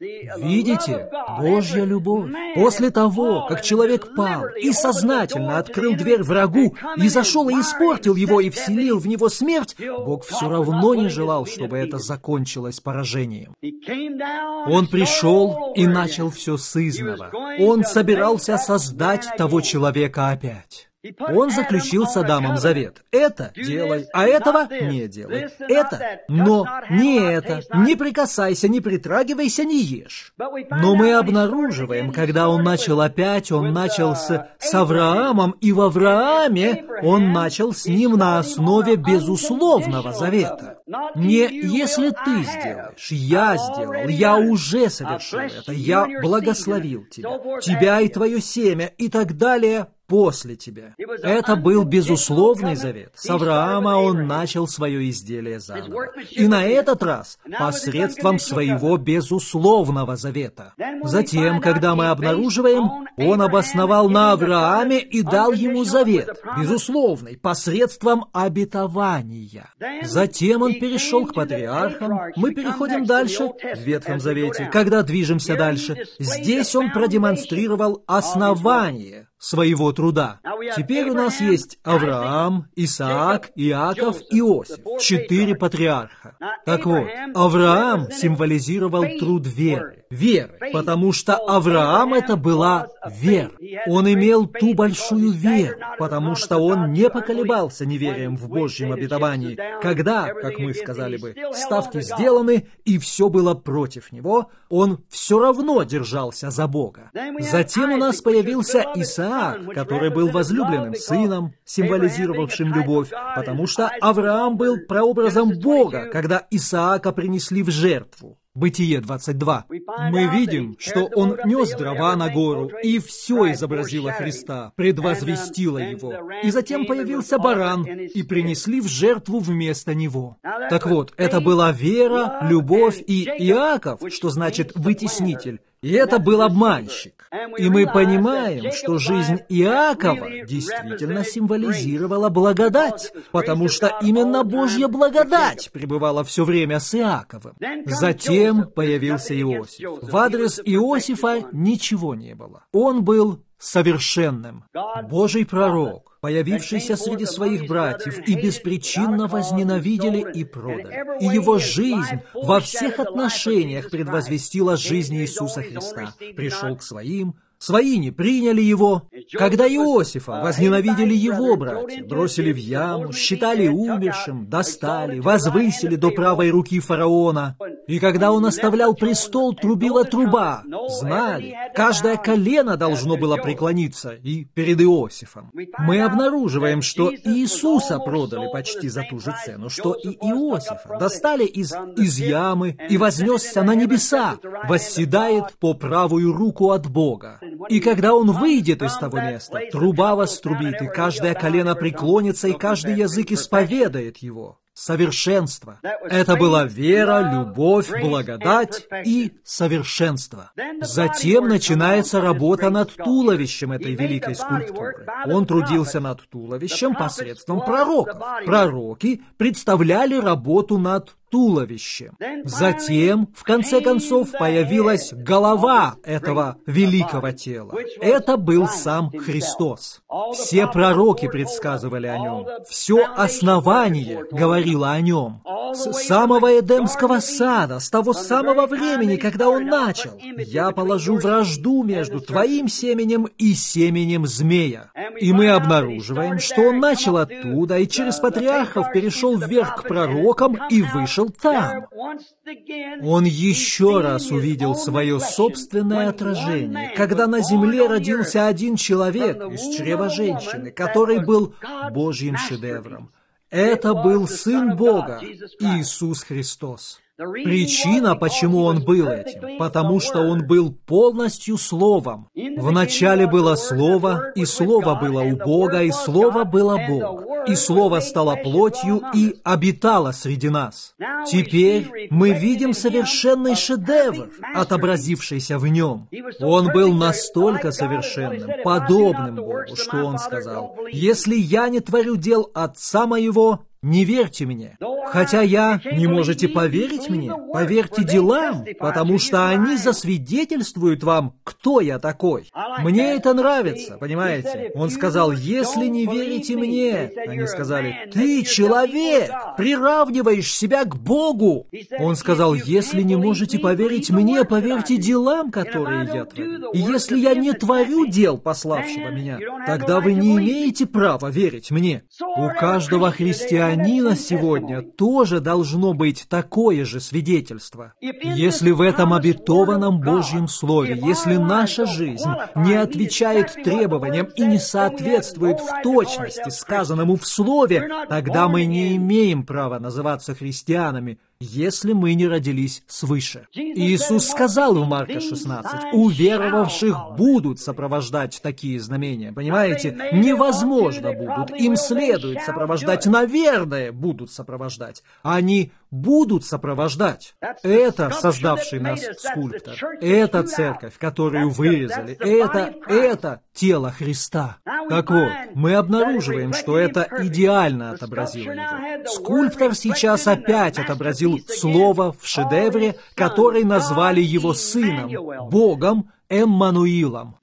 Видите, Божья любовь. После того, как человек пал и сознательно открыл дверь врагу и зашел и испортил его и вселил в него смерть, Бог все равно не желал, чтобы это закончилось поражением. Он пришел и начал все сызнова. Он собирался создать того человека опять. Он заключил с Адамом завет. Это делай, а этого не делай. Это, но не это. Не прикасайся, не притрагивайся, не ешь. Но мы обнаруживаем, когда он начал опять, он начал с, с Авраамом, и в Аврааме он начал с ним на основе безусловного завета. Не «если ты сделаешь», «я сделал», «я уже совершил это», «я благословил тебя», «тебя и твое семя» и так далее после тебя. Это был безусловный завет. С Авраама он начал свое изделие заново. И на этот раз посредством своего безусловного завета. Затем, когда мы обнаруживаем, он обосновал на Аврааме и дал ему завет, безусловный, посредством обетования. Затем он перешел к патриархам. Мы переходим дальше в Ветхом Завете. Когда движемся дальше, здесь он продемонстрировал основание своего труда. Теперь у нас есть Авраам, Исаак, Иаков, Иосиф, четыре патриарха. Так вот, Авраам символизировал труд веры, веры, потому что Авраам это была вера. Он имел ту большую веру, потому что он не поколебался неверием в Божьем обетовании, когда, как мы сказали бы, ставки сделаны и все было против него, он все равно держался за Бога. Затем у нас появился Исаак, который был возлюбленным сыном, символизировавшим любовь, потому что Авраам был прообразом Бога, когда Исаака принесли в жертву. Бытие двадцать два. Мы видим, что он нес дрова на гору, и все изобразило Христа, предвозвестило его. И затем появился баран, и принесли в жертву вместо него. Так вот, это была вера, любовь и Иаков, что значит «вытеснитель». И это был обманщик. И мы понимаем, что жизнь Иакова действительно символизировала благодать, потому что именно Божья благодать пребывала все время с Иаковом. Затем появился Иосиф. В адрес Иосифа ничего не было. Он был совершенным. Божий пророк, появившийся среди своих братьев, и беспричинно возненавидели и продали. И его жизнь во всех отношениях предвозвестила жизнь Иисуса Христа. Пришел к своим, свои не приняли его. Когда Иосифа возненавидели его братья, бросили в яму, считали умершим, достали, возвысили до правой руки фараона. И когда он оставлял престол, трубила труба. Знали, каждое колено должно было преклониться и перед Иосифом. Мы обнаруживаем, что Иисуса продали почти за ту же цену, что и Иосифа. Достали из, из ямы и вознесся на небеса, восседает по правую руку от Бога. И когда он выйдет из того места, труба вострубит, и каждое колено преклонится, и каждый язык исповедает его. Совершенство. Это была вера, любовь, благодать и совершенство. Затем начинается работа над туловищем этой великой скульптуры. Он трудился над туловищем посредством пророков. Пророки представляли работу над туловищем. Затем, в конце концов, появилась голова этого великого тела. Это был сам Христос. Все пророки предсказывали о нем. Все основание говорило о нем. С самого Эдемского сада, с того самого времени, когда он начал. «Я положу вражду между твоим семенем и семенем змея». И мы обнаруживаем, что он начал оттуда и через патриархов перешел вверх к пророкам и вышел там. Он еще раз увидел свое собственное отражение, когда на земле родился один человек из чрева женщины, который был Божьим шедевром. Это был Сын Бога, Иисус Христос. Причина, почему Он был этим, потому что Он был полностью Словом. Вначале было Слово, и Слово было у Бога, и Слово было Бог. И Слово стало плотью и обитало среди нас. Теперь мы видим совершенный шедевр, отобразившийся в Нем. Он был настолько совершенным, подобным Богу, что Он сказал: «Если я не творю дел Отца Моего, не верьте мне. Хотя я, не можете поверить мне, поверьте делам, потому что они засвидетельствуют вам, кто я такой». Мне это нравится, понимаете? Он сказал: «Если не верите мне», они сказали: «Ты человек, приравниваешь себя к Богу». Он сказал: «Если не можете поверить мне, поверьте делам, которые я творю. И если я не творю дел пославшего меня, тогда вы не имеете права верить мне». У каждого христианина сегодня тоже должно быть такое же свидетельство. Если в этом обетованном Божьем Слове, если наша жизнь не отвечает требованиям и не соответствует в точности сказанному в Слове, тогда мы не имеем права называться христианами, если мы не родились свыше. Иисус сказал в Марка шестнадцать: «Уверовавших будут сопровождать такие знамения». Понимаете? Невозможно будут. Им следует сопровождать. Наверное, будут сопровождать. Они будут сопровождать. Это создавший нас скульптор. Это церковь, которую вырезали. Это, это тело Христа. Так вот, мы обнаруживаем, что это идеально отобразило его. Скульптор сейчас опять отобразил Слово в шедевре, который назвали его Сыном, Богом, Эммануилом.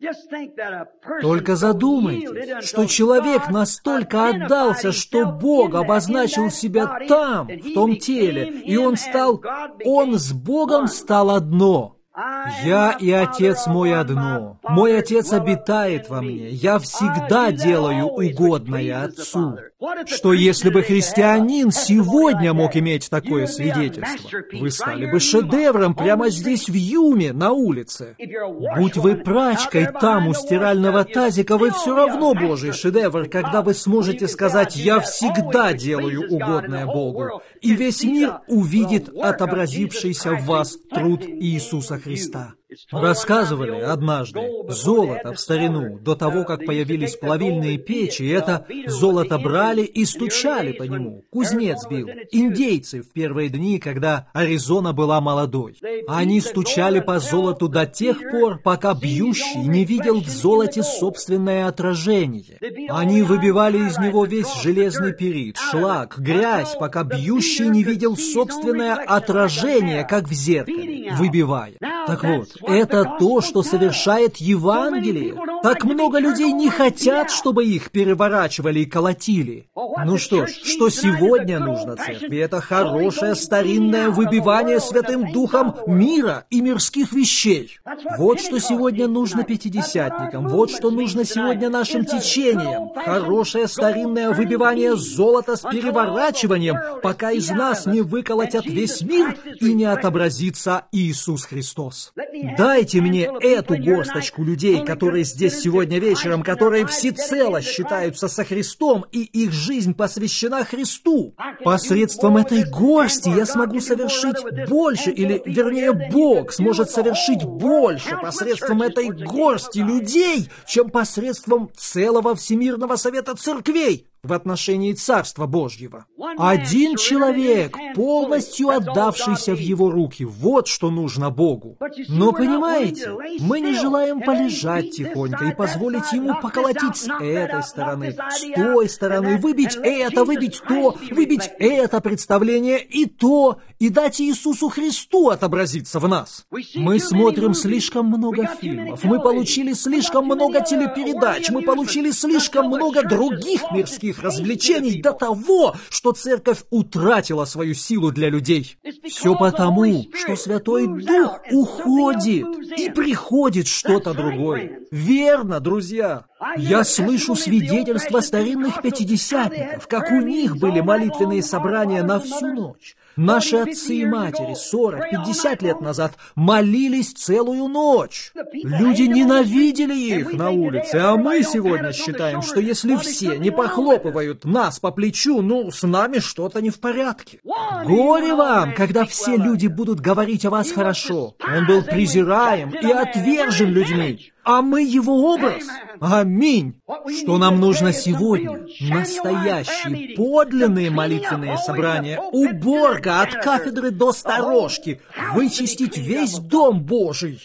Только задумайтесь, что человек настолько отдался, что Бог обозначил себя там, в том теле, и он стал, он с Богом стал одно. «Я и Отец мой одно. Мой Отец обитает во мне. Я всегда делаю угодное Отцу». Что если бы христианин сегодня мог иметь такое свидетельство? Вы стали бы шедевром прямо здесь в Юме, на улице. Будь вы прачкой там у стирального тазика, вы все равно Божий шедевр, когда вы сможете сказать «Я всегда делаю угодное Богу», и весь мир увидит отобразившийся в вас труд Иисуса Христа. Рассказывали однажды, золото в старину, до того, как появились плавильные печи, это золото брали и стучали по нему. Кузнец бил. Индейцы в первые дни, когда Аризона была молодой. Они стучали по золоту до тех пор, пока бьющий не видел в золоте собственное отражение. Они выбивали из него весь железный перит, шлак, грязь, пока бьющий не видел собственное отражение, как в зеркале, выбивая. Так вот, это то, что совершает Евангелие. Так много людей не хотят, чтобы их переворачивали и колотили. Ну что ж, что сегодня нужно церкви? Это хорошее старинное выбивание Святым Духом мира и мирских вещей. Вот что сегодня нужно пятидесятникам, вот что нужно сегодня нашим течениям. Хорошее старинное выбивание золота с переворачиванием, пока из нас не выколотят весь мир и не отобразится Иисус Христос. Дайте мне эту горсточку людей, которые здесь сегодня вечером, которые всецело считаются со Христом, и их жизнь посвящена Христу. Посредством этой горсти я смогу совершить больше, или, вернее, Бог сможет совершить больше посредством этой горсти людей, чем посредством целого Всемирного Совета Церквей в отношении Царства Божьего. Один человек, полностью отдавшийся в его руки, вот что нужно Богу. Но понимаете, мы не желаем полежать тихонько и позволить ему поколотить с этой стороны, с той стороны, выбить это, выбить то, выбить это представление и то, и дать Иисусу Христу отобразиться в нас. Мы смотрим слишком много фильмов, мы получили слишком много телепередач, мы получили слишком много других мирских развлечений до того, что церковь утратила свою силу для людей. Все потому, что Святой Дух уходит, и приходит что-то другое. Верно, друзья. Я слышу свидетельства старинных пятидесятников, как у них были молитвенные собрания на всю ночь. Наши отцы и матери сорок-пятьдесят лет назад молились целую ночь. Люди ненавидели их на улице, а мы сегодня считаем, что если все не похлопывают нас по плечу, ну, с нами что-то не в порядке. Горе вам, когда все люди будут говорить о вас хорошо. Он был презираем и отвержен людьми. А мы его образ. Аминь. Что нам нужно сегодня? Настоящие, подлинные молитвенные собрания, уборка от кафедры до сторожки, вычистить весь дом Божий.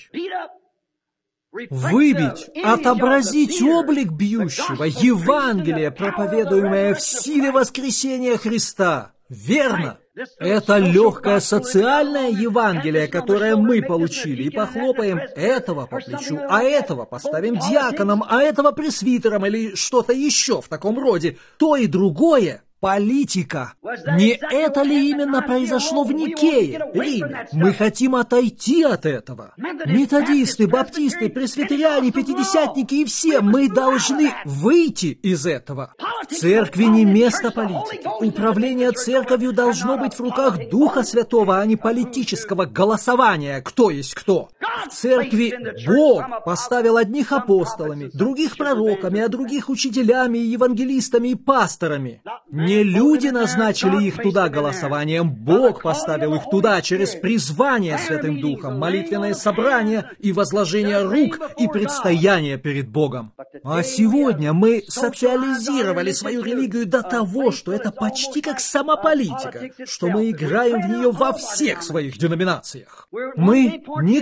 Выбить, отобразить облик бьющего, Евангелие, проповедуемое в силе воскресения Христа. Верно? Это легкое социальное Евангелие, которое мы получили, и похлопаем этого по плечу, а этого поставим диаконом, а этого пресвитером или что-то еще в таком роде. То и другое — политика. Не это ли именно произошло в Никее, Риме? Мы хотим отойти от этого. Методисты, баптисты, пресвитериане, пятидесятники и все, мы должны выйти из этого. В церкви не место политики. Управление церковью должно быть в руках Духа Святого, а не политического голосования, кто есть кто. В церкви Бог поставил одних апостолами, других пророками, а других учителями, евангелистами и пасторами. Не люди назначили их туда голосованием, Бог поставил их туда через призвание Святым Духом, молитвенное собрание и возложение рук и предстояние перед Богом. А сегодня мы социализировали свою религию до того, что это почти как самополитика, что мы играем в нее во всех своих деноминациях. Мы, никто не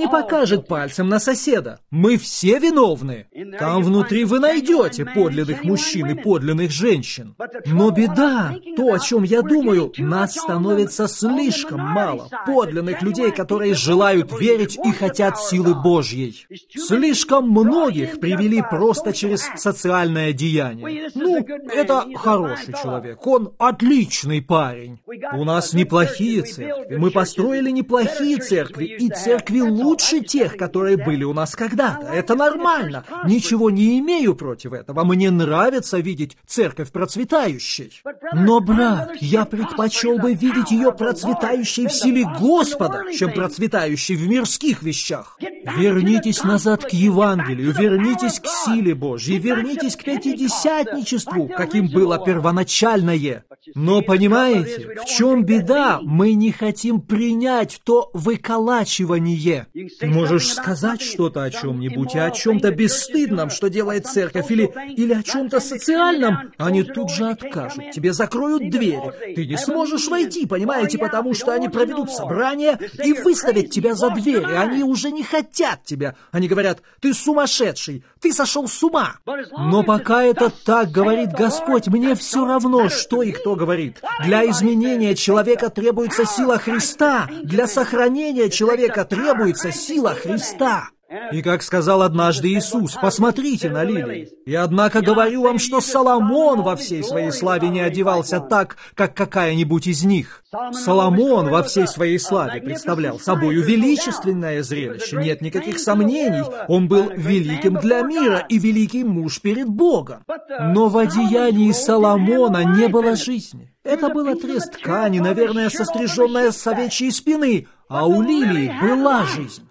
не покажет пальцем на соседа. Мы все виновны. Там внутри вы найдете подлинных мужчин и подлинных женщин. Но беда, то, о чем я думаю, нас становится слишком мало. Подлинных людей, которые желают верить и хотят силы Божьей. Слишком многих привели просто через социальное деяние. Ну, это хороший человек, он отличный парень. У нас неплохие церкви, мы построили неплохие церкви, и церкви лучше тех, которые были у нас когда-то. Это нормально, ничего не имею против этого, мне нравится видеть церковь процветающей. Но, брат, я предпочел бы видеть ее процветающей в силе Господа, чем процветающей в мирских вещах. Вернитесь назад к Евангелию, вернитесь к силе Божьей, вернитесь к пятидесятничеству, каким было первоначальное. Но понимаете, в чем беда? Мы не хотим принять то выколачивание. Ты можешь сказать что-то о чем-нибудь, и о чем-то бесстыдном, что делает церковь, или, или о чем-то социальном, они тут же откажут. Тебе закроют двери. Ты не сможешь войти, понимаете, потому что они проведут собрание и выставят тебя за дверь. Они уже не хотят тебя. Они говорят, ты сумасшедший, ты сошел с ума. Но пока это так говорит Господь, мне все равно, что и кто говорит. Для изменения человека требуется сила Христа. Для сохранения человека требуется сила Христа. И как сказал однажды Иисус, посмотрите на лилии. И однако говорю вам, что Соломон во всей своей славе не одевался так, как какая-нибудь из них. Соломон во всей своей славе представлял собою величественное зрелище. Нет никаких сомнений, он был великим для мира и великий муж перед Богом. Но в одеянии Соломона не было жизни. Это был отрез ткани, наверное, состриженная с овечьей спины, а у лилии была жизнь.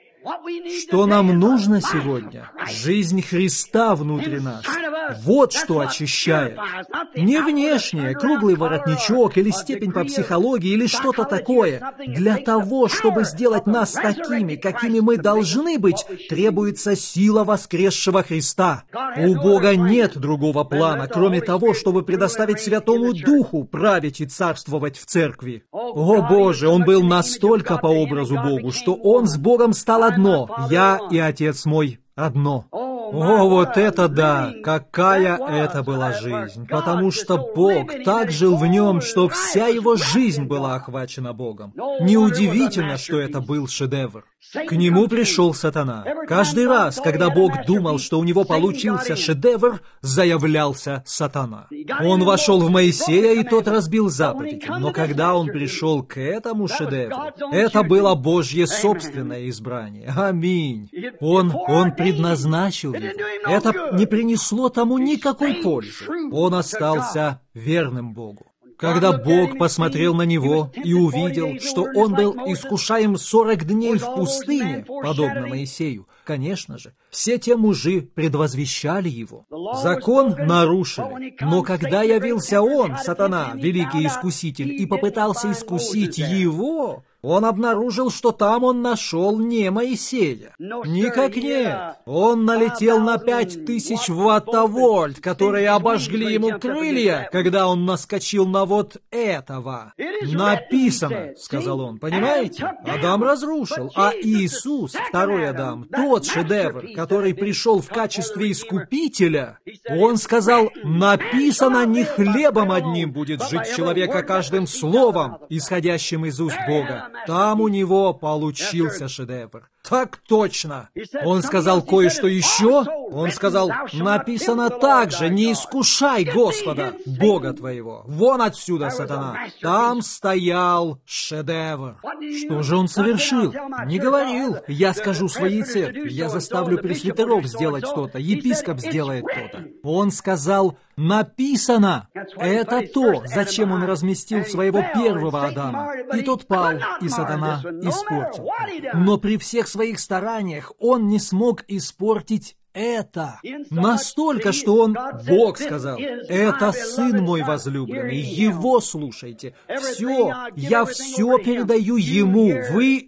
Что нам нужно сегодня? Жизнь Христа внутри нас. Вот что очищает. Не внешнее, круглый воротничок или степень по психологии или что-то такое. Для того, чтобы сделать нас такими, какими мы должны быть, требуется сила воскресшего Христа. У Бога нет другого плана, кроме того, чтобы предоставить Святому Духу править и царствовать в церкви. О Боже, Он был настолько по образу Богу, что Он с Богом стал одно. Я и Отец мой одно. О, вот это да! Какая это была жизнь! Потому что Бог так жил в нем, что вся его жизнь была охвачена Богом. Неудивительно, что это был шедевр. К нему пришел сатана. Каждый раз, когда Бог думал, что у него получился шедевр, заявлялся сатана. Он вошел в Моисея, и тот разбил заповеди. Но когда он пришел к этому шедевру, это было Божье собственное избрание. Аминь. Он, он предназначил его. Это не принесло тому никакой пользы. Он остался верным Богу. Когда Бог посмотрел на него и увидел, что он был искушаем сорок дней в пустыне, подобно Моисею, конечно же, все те мужи предвозвещали его. Закон нарушили, но когда явился он, сатана, великий искуситель, и попытался искусить его, он обнаружил, что там он нашел не Моисея. Никак нет. Он налетел на пять тысяч ваттовольт, которые обожгли ему крылья, когда он наскочил на вот этого. «Написано», — сказал он, понимаете? Адам разрушил, а Иисус, второй Адам, тот шедевр, который пришел в качестве искупителя, он сказал, «Написано, не хлебом одним будет жить человек, а каждым словом, исходящим из уст Бога». Там у него получился шедевр. Так точно. Он сказал кое-что еще. Он сказал, написано также, не искушай Господа, Бога твоего. Вон отсюда, сатана. Там стоял шедевр. Что же он совершил? Не говорил, я скажу своей церкви, я заставлю пресвитеров сделать то-то, епископ сделает то-то. Он сказал, написано. Это то, зачем он разместил своего первого Адама. И тот пал, и сатана испортил. Но при всех своих стараниях он не смог испортить это. Настолько, что он, Бог сказал, это Сын мой возлюбленный, Его слушайте. Все, я все передаю Ему, вы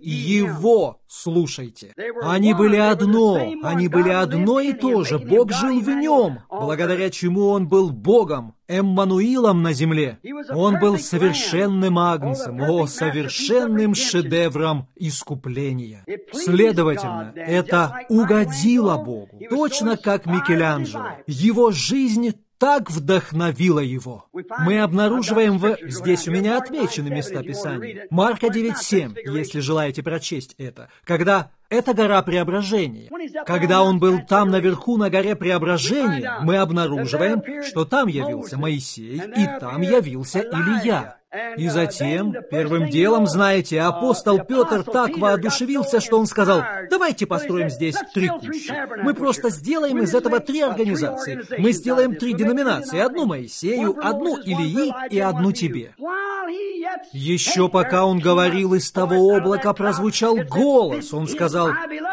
Его слушайте. Они были одно, они были одно и то же, Бог жил в нем, благодаря чему он был Богом, Эммануилом на земле. Он был совершенным агнцем, о, совершенным шедевром искупления. Следовательно, это угодило Богу, точно как Микеланджело. Его жизнь так вдохновила его. Мы обнаруживаем в... Здесь у меня отмечены места Писания. Марка девять семь, если желаете прочесть это. Когда... Это гора Преображения. Когда он был там наверху на горе Преображения, мы обнаруживаем, что там явился Моисей, и там явился Илия. И затем, первым делом, знаете, апостол Петр так воодушевился, что он сказал: давайте построим здесь три кущи. Мы просто сделаем из этого три организации. Мы сделаем три деноминации. Одну Моисею, одну Илии и одну тебе. Еще пока он говорил, из того облака прозвучал голос. Он сказал: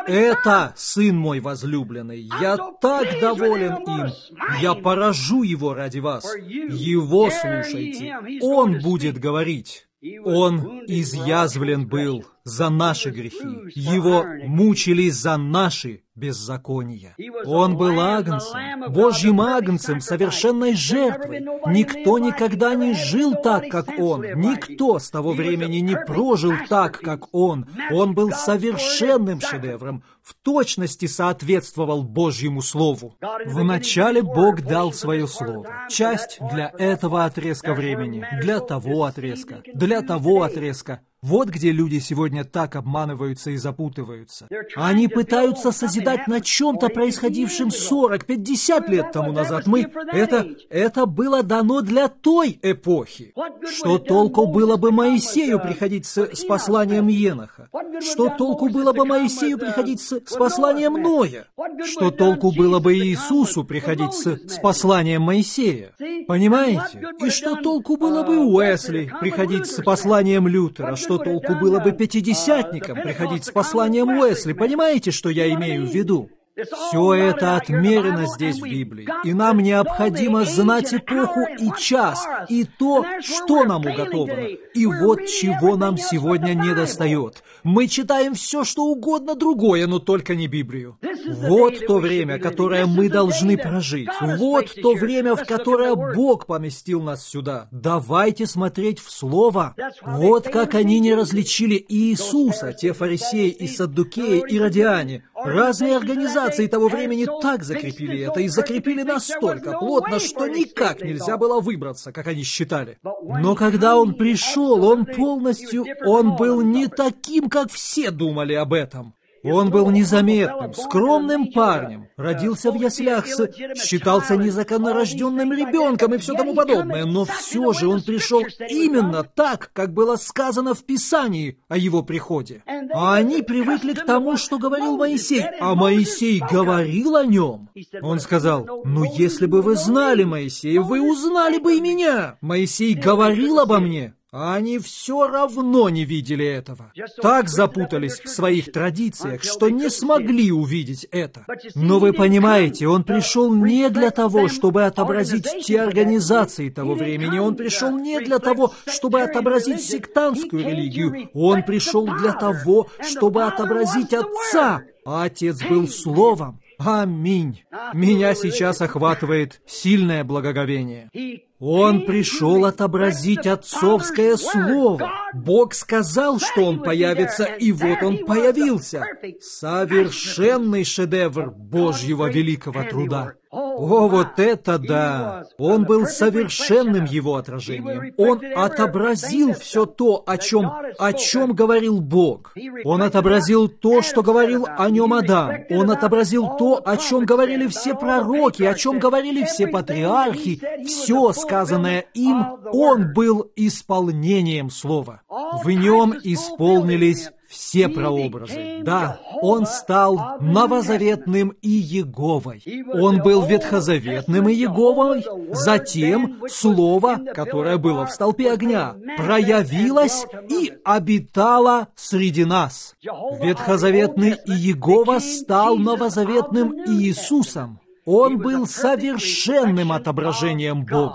это Сын мой возлюбленный. Я так доволен им. Я поражу его ради вас. Его слушайте. Он будет говорить. Он изъязвлен был за наши грехи. Его мучили за наши беззакония. Он был агнцем, Божьим агнцем, совершенной жертвой. Никто никогда не жил так, как он. Никто с того времени не прожил так, как он. Он был совершенным шедевром, в точности соответствовал Божьему Слову. Вначале Бог дал свое Слово. Часть для этого отрезка времени, для того отрезка, для того отрезка. Вот где люди сегодня так обманываются и запутываются. Они пытаются созидать на чем-то происходившем сорок-пятьдесят лет тому назад. Мы... Это... Это было дано для той эпохи. Что толку было бы Моисею приходить с, с посланием Еноха? Что толку было бы Моисею приходить с, с посланием Ноя? Что толку было бы Иисусу приходить с, с посланием Моисея? Понимаете? И что толку было бы Уэсли приходить с посланием Лютера? Что толку было бы пятидесятникам приходить с посланием Уэсли? Понимаете, что я имею в виду? Все это отмерено здесь в Библии, и нам необходимо знать эпоху и час, и то, что нам уготовано. И вот чего нам сегодня недостает. Мы читаем все, что угодно другое, но только не Библию. Вот то время, которое мы должны прожить. Вот то время, в которое Бог поместил нас сюда. Давайте смотреть в Слово. Вот как они не различили Иисуса, те фарисеи и саддукеи, и радиане. Разные организации того времени так закрепили это и закрепили настолько плотно, что никак нельзя было выбраться, как они считали. Но когда он пришел, он полностью, он был не таким, как все думали об этом. Он был незаметным, скромным парнем, родился в яслях, с... считался незаконнорожденным ребенком и все тому подобное, но все же он пришел именно так, как было сказано в Писании о его приходе. А они привыкли к тому, что говорил Моисей, а Моисей говорил о нем. Он сказал: ну если бы вы знали Моисея, вы узнали бы и меня. Моисей говорил обо мне. А они все равно не видели этого. Так запутались в своих традициях, что не смогли увидеть это. Но вы понимаете, он пришел не для того, чтобы отобразить те организации того времени. Он пришел не для того, чтобы отобразить сектантскую религию. Он пришел для того, чтобы отобразить Отца. А Отец был Словом. Аминь. Меня сейчас охватывает сильное благоговение. Он пришел отобразить отцовское слово. Бог сказал, что он появится, и вот он появился. Совершенный шедевр Божьего великого труда. О, вот это да! Он был совершенным его отражением. Он отобразил все то, о чем, о чем говорил Бог. Он отобразил то, что говорил о нем Адам. Он отобразил то, о чем говорили все пророки, о чем говорили все патриархи. Все сказанное им, он был исполнением слова. В нем исполнились все прообразы. Да, он стал новозаветным Иеговой. Он был ветхозаветным Иеговой. Затем Слово, которое было в столпе огня, проявилось и обитало среди нас. Ветхозаветный Иегова стал новозаветным Иисусом. Он был совершенным отображением Бога.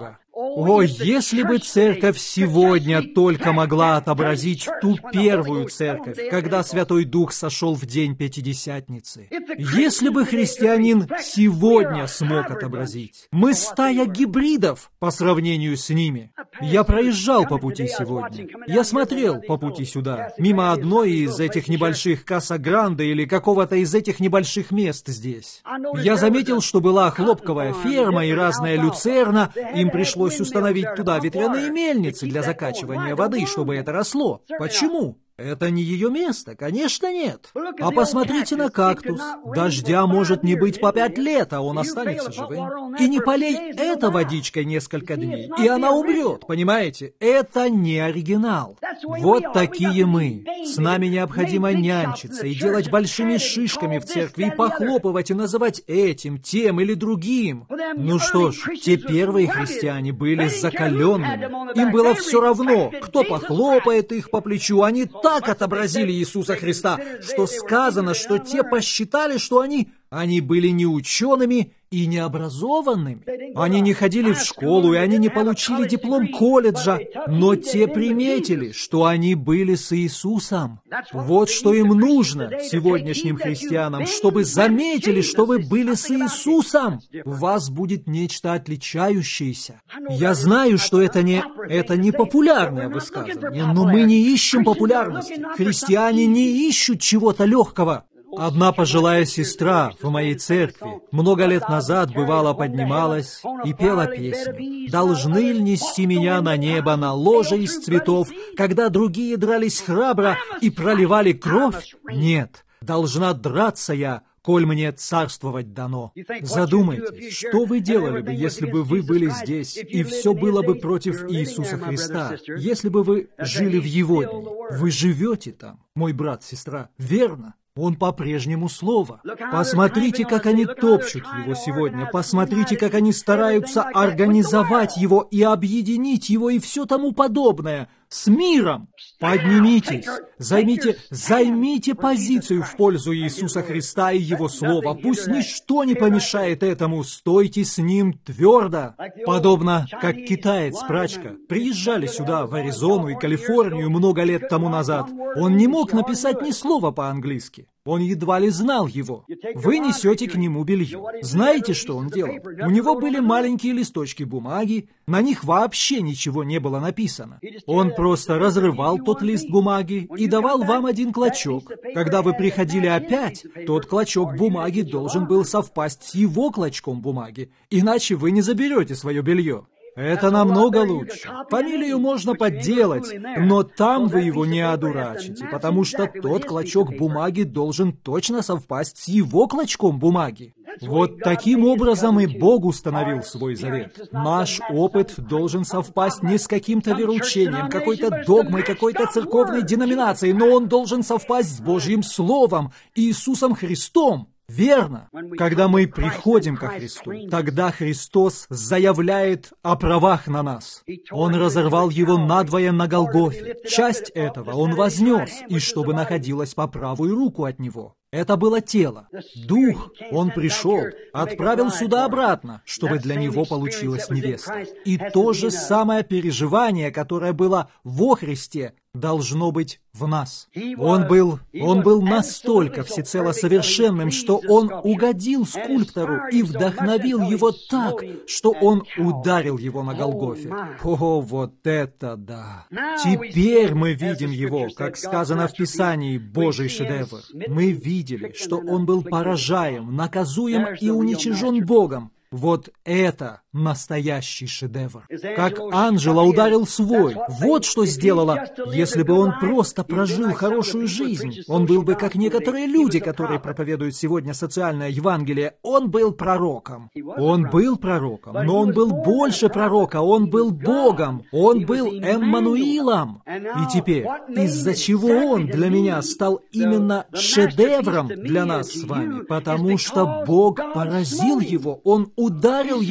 О, если бы церковь сегодня только могла отобразить ту первую церковь, когда Святой Дух сошел в день Пятидесятницы. Если бы христианин сегодня смог отобразить. Мы стая гибридов по сравнению с ними. Я проезжал по пути сегодня. Я смотрел по пути сюда, мимо одной из этих небольших Каса-Гранде или какого-то из этих небольших мест здесь. Я заметил, что была хлопковая ферма и разная люцерна. Им пришлось установить туда ветряные мельницы для закачивания воды, чтобы это росло. Почему? Это не ее место, конечно, нет. А посмотрите на кактус. Дождя может не быть по пять лет, а он останется живым. И не полей это водичкой несколько дней, и она умрет, понимаете? Это не оригинал. Вот такие мы. С нами необходимо нянчиться и делать большими шишками в церкви, и похлопывать, и называть этим, тем или другим. Ну что ж, те первые христиане были закаленными. Им было все равно, кто похлопает их по плечу, они так так отобразили Иисуса Христа, что сказано, что те посчитали, что они, они были не учеными и не образованными. Они не ходили в школу, и они не получили диплом колледжа, но те приметили, что они были с Иисусом. Вот что им нужно сегодняшним христианам, чтобы заметили, что вы были с Иисусом. У вас будет нечто отличающееся. Я знаю, что это не, это не популярное высказывание, но мы не ищем популярности. Христиане не ищут чего-то легкого. Одна пожилая сестра в моей церкви много лет назад бывало поднималась и пела песню: «Должны ли нести меня на небо на ложе из цветов, когда другие дрались храбро и проливали кровь? Нет, должна драться я, коль мне царствовать дано». Задумайтесь, что вы делали бы, если бы вы были здесь, и все было бы против Иисуса Христа, если бы вы жили в Его дни. Вы живете там, мой брат, сестра, верно? Он по-прежнему слово. Посмотрите, как они топчут его сегодня. Посмотрите, как они стараются организовать его и объединить его и все тому подобное. С миром. Поднимитесь, займите, займите позицию в пользу Иисуса Христа и Его Слова. Пусть ничто не помешает этому. Стойте с Ним твердо. Подобно как китаец-прачка приезжали сюда, в Аризону и Калифорнию много лет тому назад. Он не мог написать ни слова по-английски. Он едва ли знал его. Вы несете к нему белье. Знаете, что он делал? У него были маленькие листочки бумаги, на них вообще ничего не было написано. Он просто разрывал тот лист бумаги и давал вам один клочок. Когда вы приходили опять, тот клочок бумаги должен был совпасть с его клочком бумаги, иначе вы не заберете свое белье. Это намного лучше. Фамилию можно подделать, но там вы его не одурачите, потому что тот клочок бумаги должен точно совпасть с его клочком бумаги. Вот таким образом и Бог установил свой завет. Наш опыт должен совпасть не с каким-то вероучением, какой-то догмой, какой-то церковной деноминацией, но он должен совпасть с Божьим Словом, Иисусом Христом. Верно. Когда мы приходим ко Христу, тогда Христос заявляет о правах на нас. Он разорвал его надвое на Голгофе. Часть этого Он вознес, и чтобы находилась по правую руку от Него. Это было тело. Дух, Он пришел, отправил сюда обратно, чтобы для Него получилась невеста. И то же самое переживание, которое было во Христе, должно быть в нас. Он был, он был настолько всецело совершенным, что Он угодил скульптору и вдохновил его так, что Он ударил его на Голгофе. О, вот это да! Теперь мы видим его, как сказано в Писании, Божий шедевр. Мы видели, что Он был поражаем, наказуем и уничижен Богом. Вот это настоящий шедевр. Как Анджело ударил свой. Вот что сделало. Если бы он просто прожил хорошую жизнь, он был бы как некоторые люди, которые проповедуют сегодня социальное Евангелие. Он был пророком. Он был пророком, но он был больше пророка. Он был Богом. Он был Эммануилом. И теперь, из-за чего он для меня стал именно шедевром для нас с вами? Потому что Бог поразил его. Он ударил его на голову.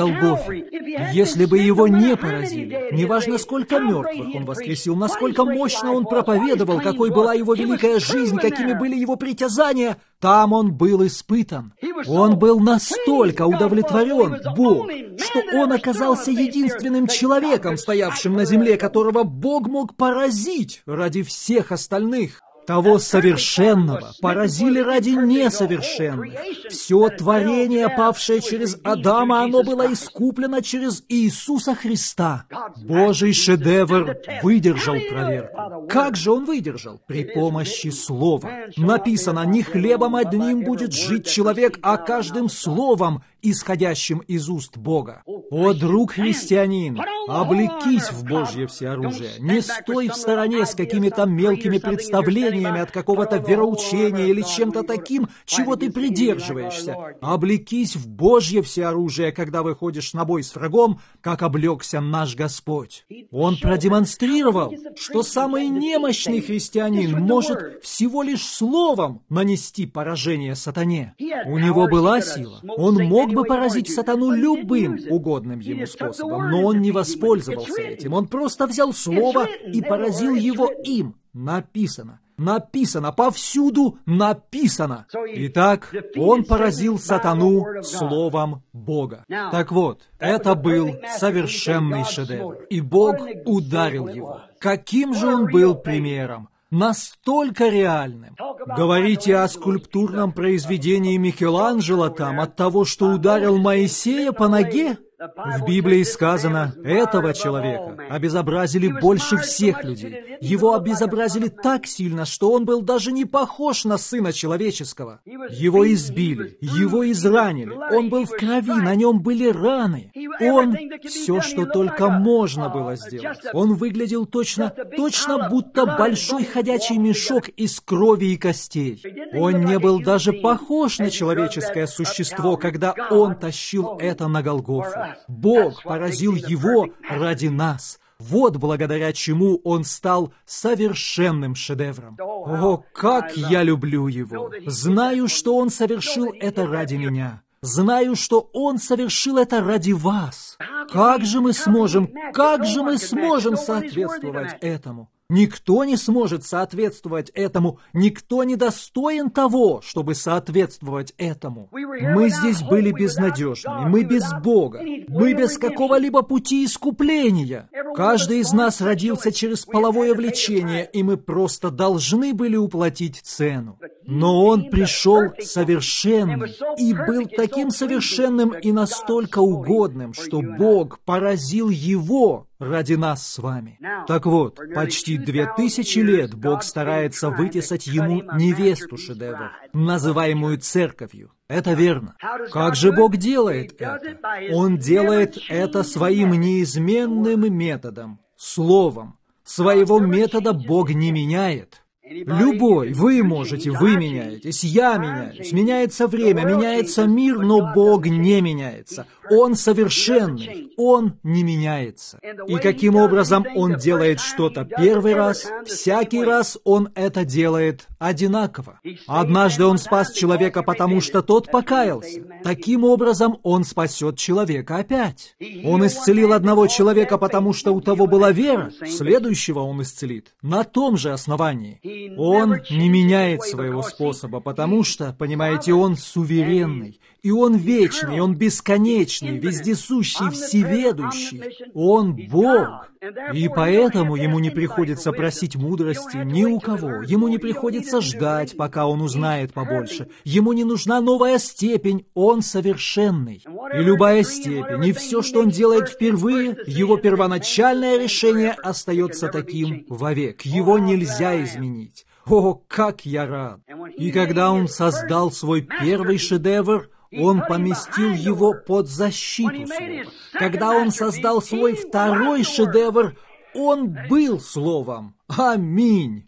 Голгофе. Если бы его не поразили, неважно, сколько мертвых он воскресил, насколько мощно он проповедовал, какой была его великая жизнь, какими были его притязания, там он был испытан. Он был настолько удовлетворен Бог, что он оказался единственным человеком, стоявшим на земле, которого Бог мог поразить ради всех остальных. Того совершенного поразили ради несовершенных. Все творение, павшее через Адама, оно было искуплено через Иисуса Христа. Божий шедевр выдержал проверку. Как же он выдержал? При помощи слова. Написано: «Не хлебом одним будет жить человек, а каждым словом, исходящим из уст Бога». О, друг христианин, облекись в Божье всеоружие. Не стой в стороне с какими-то мелкими представлениями от какого-то вероучения или чем-то таким, чего ты придерживаешься. Облекись в Божье всеоружие, когда выходишь на бой с врагом, как облегся наш Господь. Он продемонстрировал, что самый немощный христианин может всего лишь словом нанести поражение сатане. У него была сила. Он мог бы поразить сатану любым угодным ему способом, но он не воспользовался этим. Он просто взял слово и поразил его им. Написано. Написано, повсюду написано. Итак, он поразил сатану словом Бога. Так вот, это был совершенный шедевр, и Бог ударил его. Каким же он был примером? Настолько реальным. Говорите о скульптурном произведении Микеланджело там от того, что ударил Моисея по ноге? В Библии сказано, этого человека обезобразили больше всех людей. Его обезобразили так сильно, что он был даже не похож на Сына Человеческого. Его избили, его изранили, он был в крови, на нем были раны. Он все, что только можно было сделать. Он выглядел точно, точно будто большой ходячий мешок из крови и костей. Он не был даже похож на человеческое существо, когда он тащил это на Голгофу. Бог поразил его ради нас. Вот благодаря чему он стал совершенным шедевром. О, как я люблю его! Знаю, что он совершил это ради меня. Знаю, что он совершил это ради вас. Как же мы сможем, как же мы сможем соответствовать этому? Никто не сможет соответствовать этому, никто не достоин того, чтобы соответствовать этому. Мы здесь были безнадежными, мы без Бога, мы без какого-либо пути искупления. Каждый из нас родился через половое влечение, и мы просто должны были уплатить цену. Но Он пришел совершенным, и был таким совершенным и настолько угодным, что Бог поразил Его ради нас с вами. Так вот, почти две тысячи лет Бог старается вытесать Ему невесту шедевр, называемую церковью. Это верно. Как же Бог делает это? Он делает это своим неизменным методом, словом. Своего метода Бог не меняет. Любой, вы можете, вы меняетесь, я меняюсь, меняется время, меняется мир, но Бог не меняется. Он совершенный, Он не меняется. И каким образом Он делает что-то первый раз, всякий раз Он это делает одинаково. Однажды Он спас человека, потому что тот покаялся. Таким образом Он спасет человека опять. Он исцелил одного человека, потому что у того была вера, следующего Он исцелит на том же основании. Он не меняет своего способа, потому что, понимаете, Он суверенный, и Он вечный, Он бесконечный, вездесущий, всеведущий. Он Бог. И поэтому Ему не приходится просить мудрости ни у кого. Ему не приходится ждать, пока Он узнает побольше. Ему не нужна новая степень, Он совершенный. И любая степень, и все, что Он делает впервые, Его первоначальное решение остается таким вовек. Его нельзя изменить. О, как я рад! И когда Он создал свой первый шедевр, Он поместил его под защиту Слова. Когда Он создал свой второй шедевр, Он был Словом. Аминь!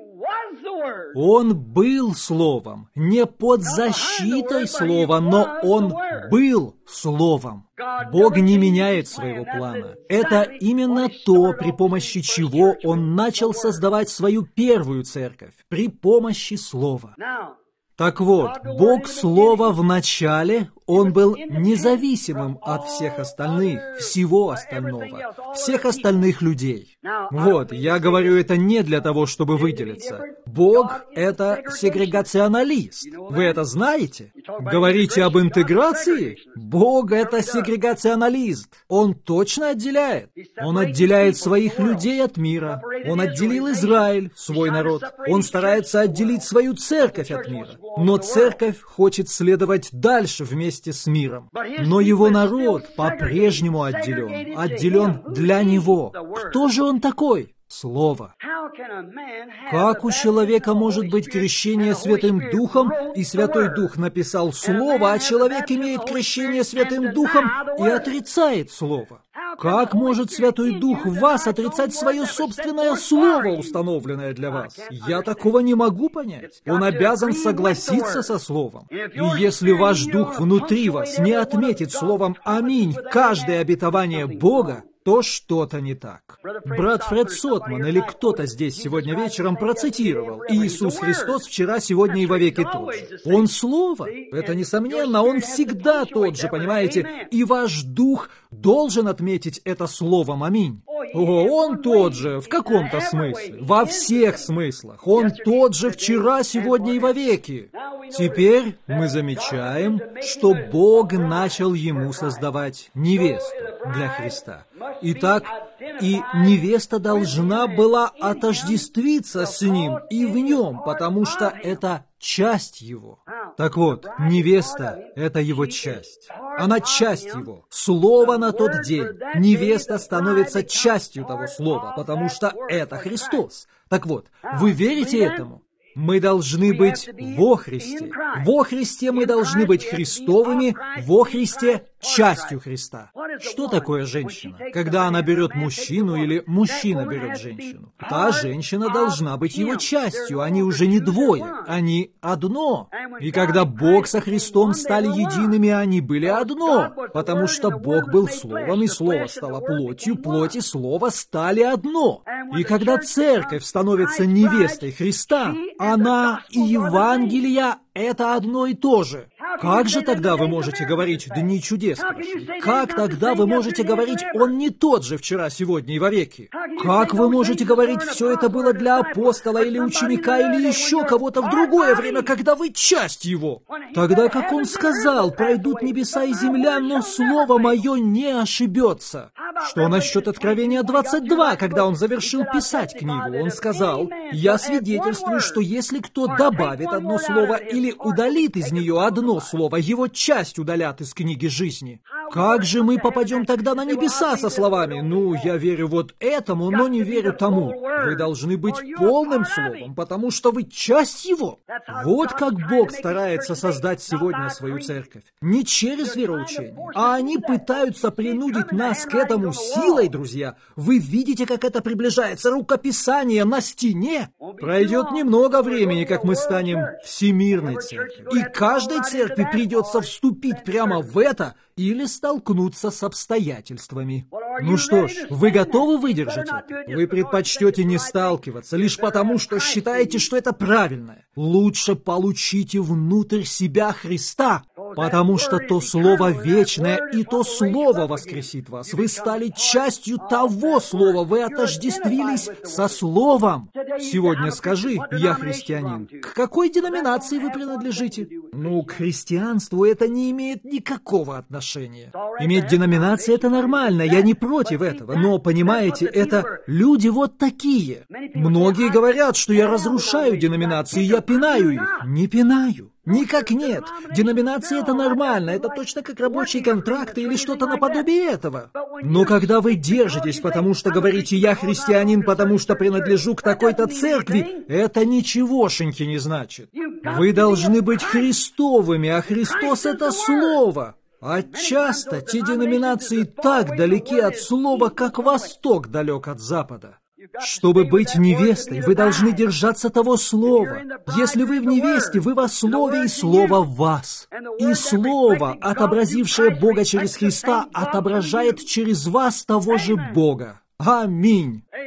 Он был Словом, не под защитой Слова, но Он был Словом. Бог не меняет своего плана. Это именно то, при помощи чего Он начал создавать свою первую церковь, при помощи Слова. Так вот, Бог Слово в начале, Он был независимым от всех остальных, всего остального, всех остальных людей. Вот, я говорю это не для того, чтобы выделиться. Бог — это сегрегационалист. Вы это знаете? Говорите об интеграции? Бог — это сегрегационалист. Он точно отделяет. Он отделяет своих людей от мира. Он отделил Израиль, свой народ. Он старается отделить свою церковь от мира. Но церковь хочет следовать дальше вместе с миром. Но его народ по-прежнему отделен. Отделен для него. Кто же он такой? Слово. Как у человека может быть крещение Святым Духом, и Святой Дух написал Слово, а человек имеет крещение Святым Духом и отрицает Слово? Как может Святой Дух в вас отрицать свое собственное Слово, установленное для вас? Я такого не могу понять. Он обязан согласиться со Словом. И если ваш Дух внутри вас не отметит Словом «Аминь» каждое обетование Бога, то что-то не так. Брат Фред Сотман или кто-то здесь сегодня вечером процитировал: «Иисус Христос вчера, сегодня и вовеки тот же». Он Слово. Это несомненно, Он всегда тот же, понимаете? И ваш Дух должен отметить это словом «Аминь». О, Он тот же, в каком-то смысле, во всех смыслах. Он тот же вчера, сегодня и вовеки. Теперь мы замечаем, что Бог начал ему создавать невесту для Христа. Итак, и невеста должна была отождествиться с ним и в нем, потому что это часть его. Так вот, невеста — это его часть. Она часть его. Слово на тот день. Невеста становится частью того слова, потому что это Христос. Так вот, вы верите этому? Мы должны быть во Христе. Во Христе мы должны быть Христовыми, во Христе частью Христа. Что такое женщина? Когда она берет мужчину или мужчина берет женщину? Та женщина должна быть его частью. Они уже не двое, они одно. И когда Бог со Христом стали едиными, они были одно, потому что Бог был Словом, и Слово стало плотью, плоть и Слово стали одно. И когда церковь становится невестой Христа, она и Евангелие — это одно и то же. Как же тогда вы можете говорить «Дни чудес прошли»? Как тогда вы можете говорить «Он не тот же вчера, сегодня и вовеки»? Как вы можете говорить «Все это было для апостола или ученика или еще кого-то в другое время, когда вы часть его»? Тогда, как Он сказал, «Пройдут небеса и земля, но слово мое не ошибется». Что насчет Откровения двадцать два, когда Он завершил писать книгу? Он сказал: «Я свидетельствую, что если кто добавит одно слово или удалит из нее одно слово, его часть удалят из книги жизни». Как же мы попадем тогда на небеса со словами «Ну, я верю вот этому, но не верю тому»? Вы должны быть полным словом, потому что вы часть его. Вот как Бог старается создать сегодня свою церковь. Не через вероучение, а они пытаются принудить нас к этому силой, друзья. Вы видите, как это приближается? Рукописание на стене. Пройдет немного времени, как мы станем всемирной церковью. И каждой церкви придется вступить прямо в это или столкнуться с обстоятельствами. Ну что ж, вы готовы выдержать это? Вы предпочтете не сталкиваться, лишь потому, что считаете, что это правильно. Лучше получите внутрь себя Христа, потому что то Слово вечное и то Слово воскресит вас. Вы стали частью того Слова, вы отождествились со Словом. Сегодня скажи: «Я христианин». К какой деноминации вы принадлежите? Ну, к христианству это не имеет никакого отношения. Иметь деноминации — это нормально, я не против этого, но, понимаете, это люди вот такие. Многие говорят, что я разрушаю деноминации, я пинаю их. Не пинаю. Никак нет. Деноминация — это нормально, это точно как рабочие контракты или что-то наподобие этого. Но когда вы держитесь, потому что говорите «я христианин, потому что принадлежу к такой-то церкви», это ничегошеньки не значит. Вы должны быть Христовыми, а Христос — это Слово. А часто те деноминации так далеки от Слова, как Восток далек от Запада. Чтобы быть невестой, вы должны держаться того Слова. Если вы в невесте, вы во Слове, и Слово в вас. И Слово, отобразившее Бога через Христа, отображает через вас того же Бога. Аминь.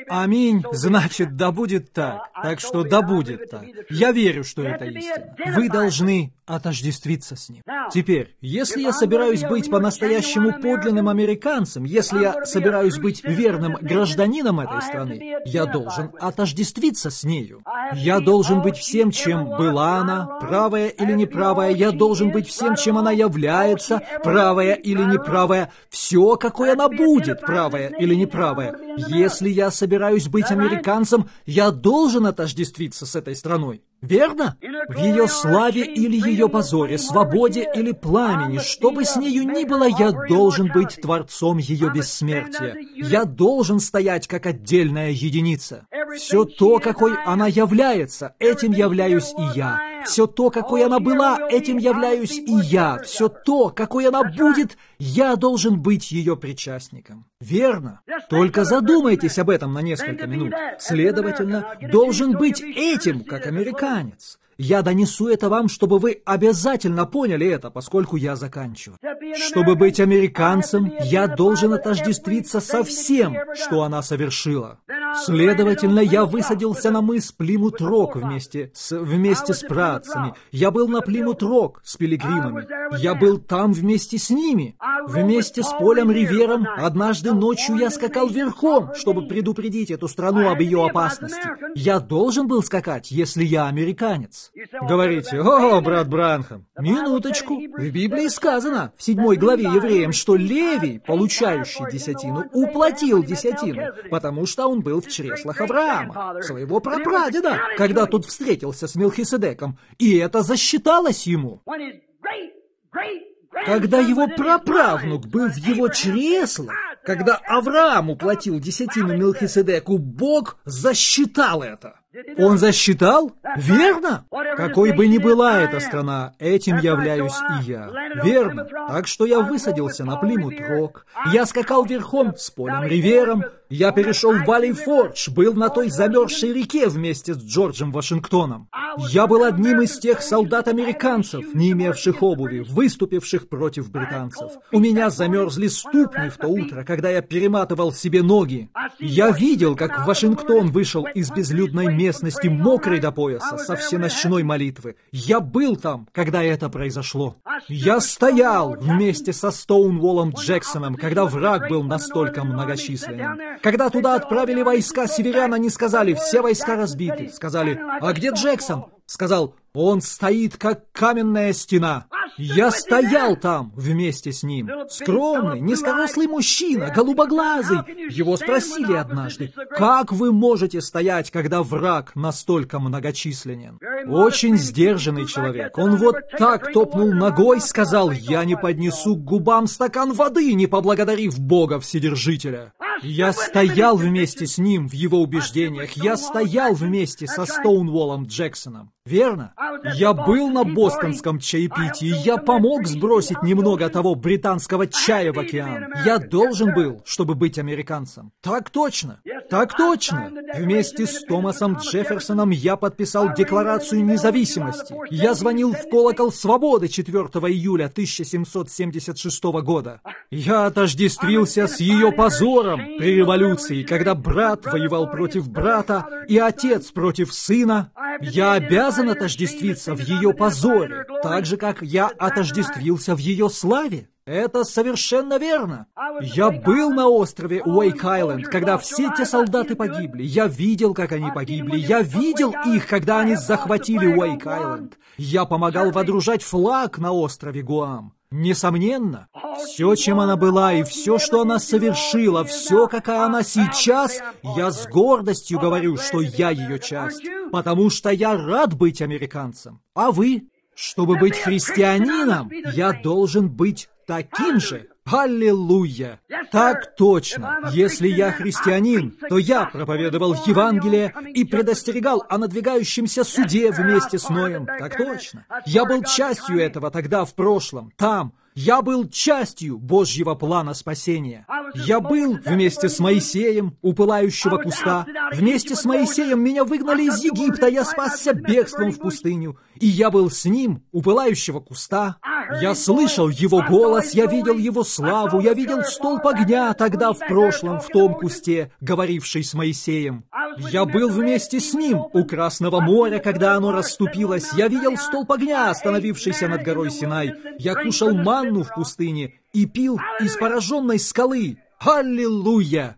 Аминь, значит, да будет так. Так что да будет так. Я верю, что это истина. Вы должны отождествиться с ним. Теперь, если я собираюсь быть по-настоящему подлинным американцем, если я собираюсь быть верным гражданином этой страны, я должен отождествиться с нею. Я должен быть всем, чем была она, правая или неправая. Я должен быть всем, чем она является, правая или неправая. Все, какой она будет, правая или неправая. Если я собираюсь быть американцем, я должен отождествиться с этой страной. Верно? В ее славе или ее позоре, свободе или пламени, что бы с нею ни было, я должен быть творцом ее бессмертия. Я должен стоять как отдельная единица. Все то, какой она является, этим являюсь и я. Все то, какой она была, этим являюсь и я. Все то, какой она будет, я должен быть ее причастником. Верно? Только задумайтесь об этом на несколько минут. Следовательно, должен быть этим, как американец. Я донесу это вам, чтобы вы обязательно поняли это, поскольку я заканчиваю. Чтобы быть американцем, я должен отождествиться со всем, что она совершила. Следовательно, я высадился на мыс Плимут-Рок вместе с, вместе с працами. Я был на Плимут-Рок с пилигримами. Я был там вместе с ними. Вместе с Полем Ривером однажды ночью я скакал верхом, чтобы предупредить эту страну об ее опасности. Я должен был скакать, если я американец. Говорите: «О, брат Бранхам, минуточку. В Библии сказано в седьмой главе Евреям, что Левий, получающий десятину, уплатил десятину, потому что он был в чреслах Авраама, своего прапрадеда, когда тот встретился с Мелхиседеком, и это засчиталось ему». Когда его праправнук был в его чреслах, когда Авраам уплатил десятину Мелхиседеку, Бог засчитал это. Он засчитал? Верно? Какой бы ни была эта страна, этим являюсь и я. Верно. Так что я высадился на Плимут-Рок. Я скакал верхом с Полем Ривером. Я перешел в Валли-Фордж, был на той замерзшей реке вместе с Джорджем Вашингтоном. Я был одним из тех солдат-американцев, не имевших обуви, выступивших против британцев. У меня замерзли ступни в то утро, когда я перематывал себе ноги. Я видел, как Вашингтон вышел из безлюдной местности, мокрой до пояса, со всенощной молитвы. Я был там, когда это произошло. Я стоял вместе со Стоунволлом Джексоном, когда враг был настолько многочисленным. Когда туда отправили войска северян, они сказали: «Все войска разбиты». Сказали: «А где Джексон?» Сказал: «Он стоит, как каменная стена». Я стоял там вместе с ним. Скромный, низкорослый мужчина, голубоглазый. Его спросили однажды: «Как вы можете стоять, когда враг настолько многочисленен?» Очень сдержанный человек. Он вот так топнул ногой, сказал: «Я не поднесу к губам стакан воды, не поблагодарив Бога Вседержителя». Я стоял вместе с ним в его убеждениях. Я стоял вместе со Стоунволлом Джексоном. Верно? Я был на бостонском чаепитии, я помог сбросить немного того британского чая в океан. Я должен был, чтобы быть американцем. Так точно, так точно. Вместе с Томасом Джефферсоном я подписал Декларацию независимости. Я звонил в колокол свободы четвёртого июля тысяча семьсот семьдесят шестого года. Я отождествился с ее позором при революции, когда брат воевал против брата и отец против сына. Я обязан отождествиться в ее позоре, так же, как я отождествился в ее славе. Это совершенно верно. Я был на острове Уэйк-Айленд, когда все те солдаты погибли. Я видел, как они погибли. Я видел их, когда они захватили Уэйк-Айленд. Я помогал водружать флаг на острове Гуам. Несомненно, все, чем она была, и все, что она совершила, все, какая она сейчас, я с гордостью говорю, что я ее часть, потому что я рад быть американцем. А вы? Чтобы быть христианином, я должен быть таким же. Аллилуйя! Так точно. Если я христианин, то я проповедовал Евангелие и предостерегал о надвигающемся суде вместе с Ноем. Так точно. Я был частью этого тогда в прошлом, там. Я был частью Божьего плана спасения. Я был вместе с Моисеем у пылающего куста. Вместе с Моисеем меня выгнали из Египта, я спасся бегством в пустыню. И я был с ним у пылающего куста. Я слышал Его голос, я видел Его славу, я видел столб огня тогда в прошлом, в том кусте, говоривший с Моисеем. Я был вместе с Ним у Красного моря, когда оно расступилось. Я видел столб огня, остановившийся над горой Синай. Я кушал манну в пустыне и пил из пораженной скалы. Аллилуйя!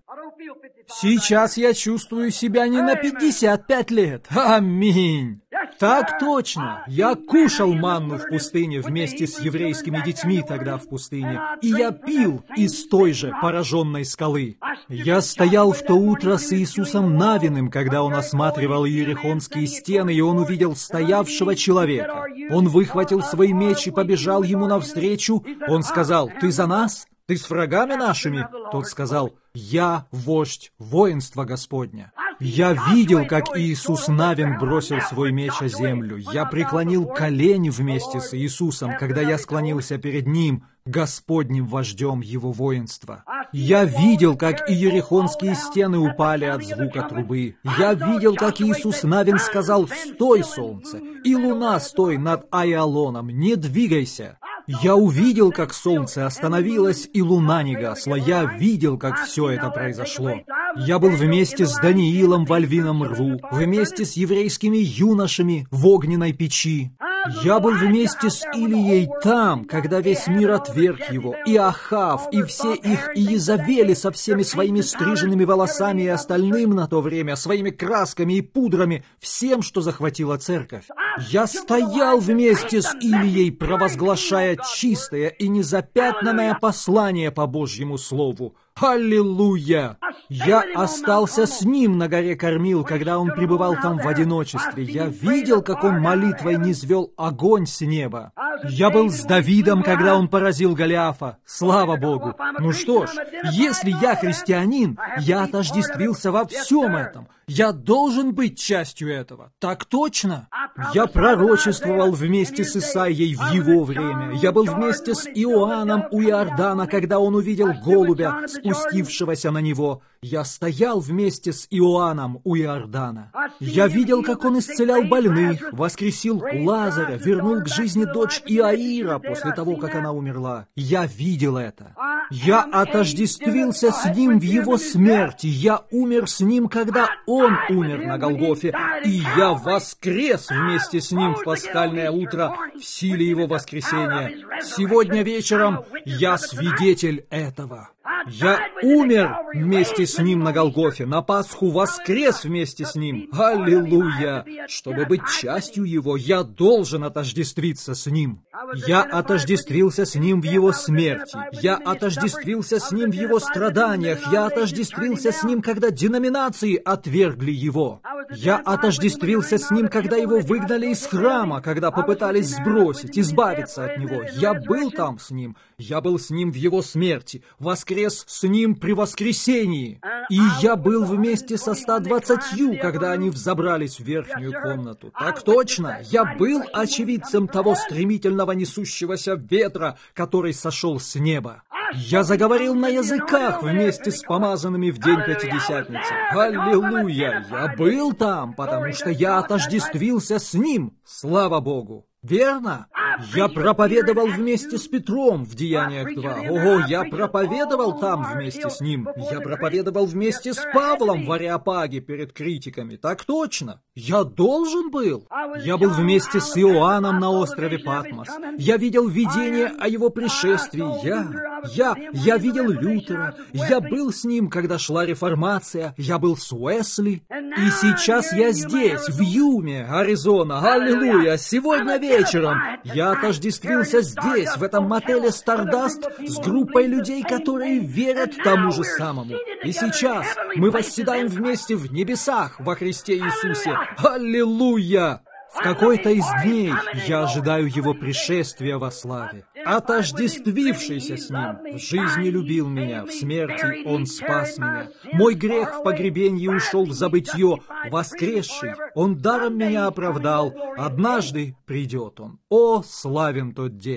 Сейчас я чувствую себя не на пятьдесят пять лет. Аминь! Так точно! Я кушал манну в пустыне вместе с еврейскими детьми тогда в пустыне, и я пил из той же пораженной скалы. Я стоял в то утро с Иисусом Навиным, когда Он осматривал иерихонские стены, и Он увидел стоявшего человека. Он выхватил свой меч и побежал ему навстречу. Он сказал: «Ты за нас? Ты с врагами нашими?» Тот сказал: «Я вождь воинства Господня». Я видел, как Иисус Навин бросил свой меч о землю. Я преклонил колени вместе с Иисусом, когда я склонился перед Ним, Господним вождем Его воинства. Я видел, как иерихонские стены упали от звука трубы. Я видел, как Иисус Навин сказал: «Стой, солнце, и луна, стой над Айалоном, не двигайся». Я увидел, как солнце остановилось и луна не гасла. Я видел, как все это произошло. Я был вместе с Даниилом в львином рву, вместе с еврейскими юношами в огненной печи. Я был вместе с Илией там, когда весь мир отверг его, и Ахав, и все их Иезавели со всеми своими стриженными волосами и остальным на то время, своими красками и пудрами, всем, что захватила церковь. Я стоял вместе с Илией, провозглашая чистое и незапятнанное послание по Божьему Слову. Аллилуйя! Я остался с ним на горе Кормил, когда он пребывал там в одиночестве. Я видел, как он молитвой низвел огонь с неба. Я был с Давидом, когда он поразил Голиафа. Слава Богу! Ну что ж, если я христианин, я отождествился во всем этом. Я должен быть частью этого. Так точно? Я пророчествовал вместе с Исаией в его время. Я был вместе с Иоанном у Иордана, когда он увидел голубя, спустившегося на него. Я стоял вместе с Иоанном у Иордана. Я видел, как он исцелял больных, воскресил Лазаря, вернул к жизни дочь Иаира после того, как она умерла. Я видел это. Я отождествился с ним в его смерти. Я умер с ним, когда он умер на Голгофе. И я воскрес вместе с ним в пасхальное утро в силе его воскресения. Сегодня вечером я свидетель этого. Я умер вместе с ним на Голгофе, на Пасху воскрес вместе с ним. Аллилуйя! Чтобы быть частью его, я должен отождествиться с ним. Я отождествился с ним в его смерти. Я отождествился с ним в его страданиях. Я отождествился с ним, когда деноминации отвергли его. Я отождествился с ним, когда его выгнали из храма, когда попытались сбросить, избавиться от него. Я был там с ним. Я был с ним в его смерти, воскрес с ним при воскресении. И я был вместе со ста двадцатью, когда они взобрались в верхнюю комнату. Так точно, я был очевидцем того стремительного несущегося ветра, который сошел с неба. Я заговорил на языках вместе с помазанными в день Пятидесятницы. Аллилуйя! Я был там, потому что я отождествился с ним. Слава Богу! Верно? Я проповедовал вместе с Петром в Деяниях два. Ого, я проповедовал там вместе с ним. Я проповедовал вместе с Павлом в Ареопаге перед критиками. Так точно. Я должен был. Я был вместе с Иоанном на острове Патмос. Я видел видение о его пришествии. Я, я, я видел Лютера. Я был с ним, когда шла реформация. Я был с Уэсли. И сейчас я здесь, в Юме, Аризона. Аллилуйя! Сегодня вечером я отождествился здесь, в этом мотеле «Стардаст» с группой людей, которые верят тому же самому. И сейчас мы восседаем вместе в небесах во Христе Иисусе. Аллилуйя! В какой-то из дней я ожидаю Его пришествия во славе. Отождествившийся с Ним, в жизни любил меня, в смерти Он спас меня. Мой грех в погребении ушел в забытье, воскресший Он даром меня оправдал. Однажды придет Он. О, славен тот день!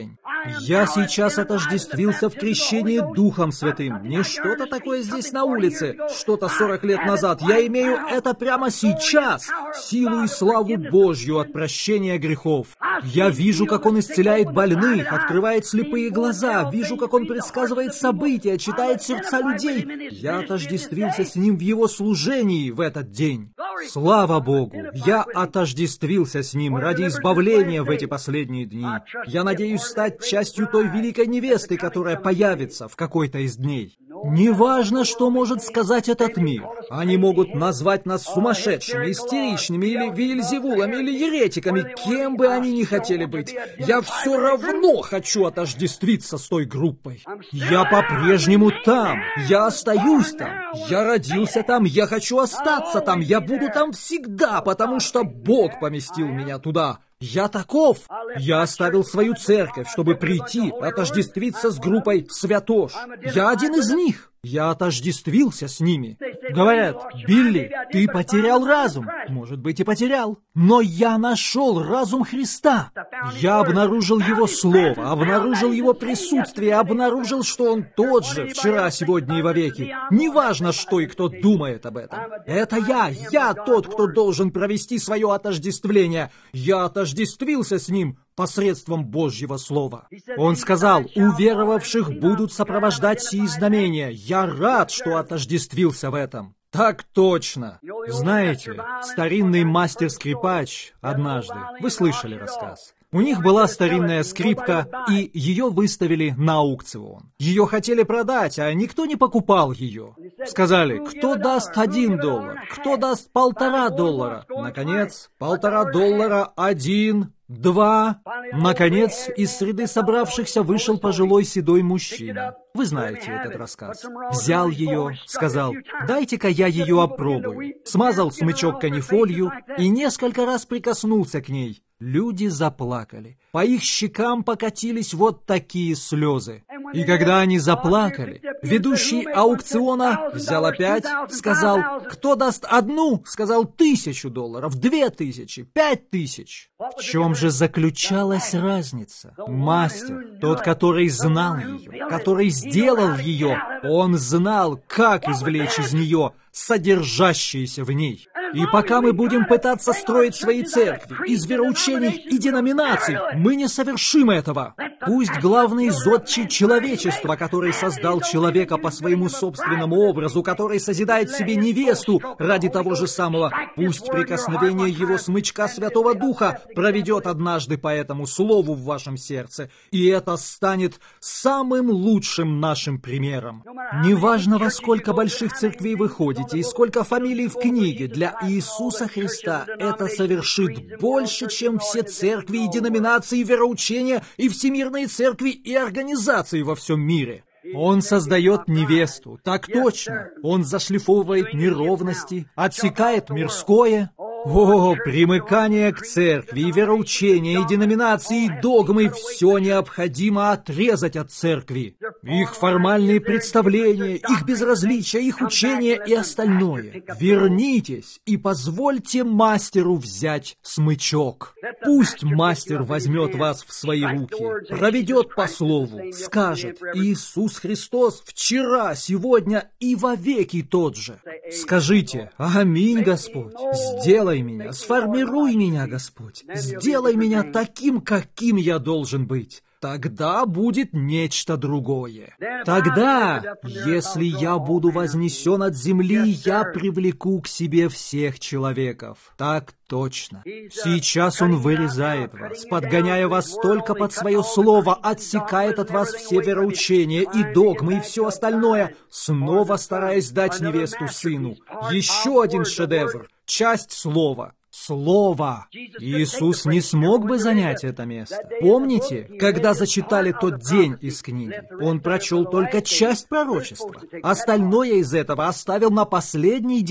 Я сейчас отождествился в крещении Духом Святым. Не что-то такое здесь на улице, что-то сорок лет назад. Я имею это прямо сейчас, силу и славу Божью от прощения грехов. Я вижу, как Он исцеляет больных, открывает слепые глаза, вижу, как Он предсказывает события, читает сердца людей. Я отождествился с Ним в Его служении в этот день. Слава Богу! Я отождествился с Ним ради избавления в эти последние дни. Я надеюсь стать частью той великой невесты, которая появится в какой-то из дней. Неважно, что может сказать этот мир. Они могут назвать нас сумасшедшими, истеричными, или вельзевулами, или еретиками, кем бы они ни хотели быть. Я все равно хочу отождествиться с той группой. Я по-прежнему там. Я остаюсь там. Я родился там. Я хочу остаться там. Я буду там всегда, потому что Бог поместил меня туда. Я таков. Я оставил свою церковь, чтобы прийти, отождествиться с группой святош. Я один из них. Я отождествился с ними. Говорят: Билли, ты потерял разум. Может быть, и потерял. Но я нашел разум Христа. Я обнаружил Его Слово, обнаружил Его присутствие, обнаружил, что Он тот же вчера, сегодня и вовеки. Неважно, что и кто думает об этом. Это я. Я тот, кто должен провести свое отождествление. Я отождествился с Ним посредством Божьего Слова. Он сказал: уверовавших будут сопровождать сии знамения. Я рад, что отождествился в этом. Так точно. Знаете, старинный мастер-скрипач однажды, вы слышали рассказ, у них была старинная скрипка, и ее выставили на аукцион. Ее хотели продать, а никто не покупал ее. Сказали: кто даст один доллар, кто даст полтора доллара. Наконец, полтора доллара, один, два. Наконец, из среды собравшихся вышел пожилой седой мужчина. Вы знаете этот рассказ. Взял ее, сказал: дайте-ка я ее опробую. Смазал смычок канифолью и несколько раз прикоснулся к ней. Люди заплакали. По их щекам покатились вот такие слезы. И когда они заплакали, ведущий аукциона взял опять, сказал: кто даст одну, сказал тысячу долларов, две тысячи, пять тысяч. В чем же заключалась разница? Мастер, тот, который знал ее, который сделал ее, он знал, как извлечь из нее содержащееся в ней. И пока мы будем пытаться строить свои церкви из вероучений и деноминаций, мы не совершим этого. Пусть главный зодчий человечества, который создал человека по своему собственному образу, который созидает себе невесту ради того же самого, пусть прикосновение его смычка Святого Духа проведет однажды по этому слову в вашем сердце, и это станет самым лучшим нашим примером. Неважно, во сколько больших церквей вы ходите и сколько фамилий в книге, для Иисуса Христа это совершит больше, чем все церкви и деноминации, вероучения и всемирные церкви и организации во всем мире. Он создает невесту, так точно. Он зашлифовывает неровности, отсекает мирское. О, примыкание к церкви, и вероучения, и деноминации, и догмы — все необходимо отрезать от церкви. Их формальные представления, их безразличие, их учение и остальное. Вернитесь и позвольте мастеру взять смычок. Пусть мастер возьмет вас в свои руки, проведет по слову, скажет: Иисус Христос вчера, сегодня и вовеки тот же. Скажите: аминь, Господь, сделай меня, сформируй меня, Господь, сделай меня таким, каким я должен быть. Тогда будет нечто другое. Тогда, если я буду вознесен от земли, я привлеку к себе всех человеков. Так точно. Сейчас Он вырезает вас, подгоняя вас только под свое слово, отсекает от вас все вероучения и догмы и все остальное, снова стараясь дать невесту сыну. Еще один шедевр, часть слова. Слово. Иисус не смог бы занять это место. Помните, когда зачитали тот день из книги? Он прочел только часть пророчества. Остальное из этого оставил на последний день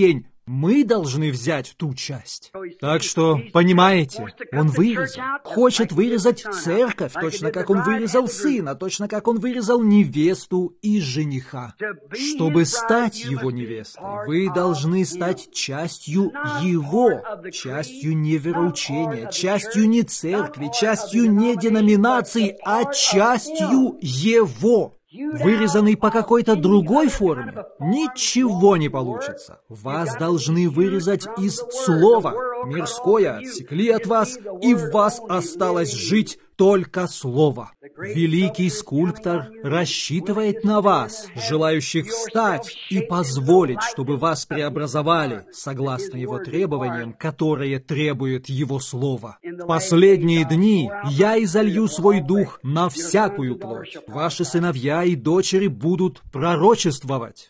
Мы должны взять ту часть. Так что, понимаете, он вырезал, хочет вырезать церковь, точно как он вырезал сына, точно как он вырезал невесту и жениха. Чтобы стать его невестой, вы должны стать частью его, частью не вероучения, частью не церкви, частью не деноминации, а частью его. Вырезанный по какой-то другой форме, ничего не получится. Вас должны вырезать из слова. Мирское отсекли от вас, и в вас осталось жить только слово. Великий скульптор рассчитывает на вас, желающих встать и позволить, чтобы вас преобразовали, согласно его требованиям, которые требует его слово. В последние дни я изолью свой дух на всякую плоть. Ваши сыновья и дочери будут пророчествовать.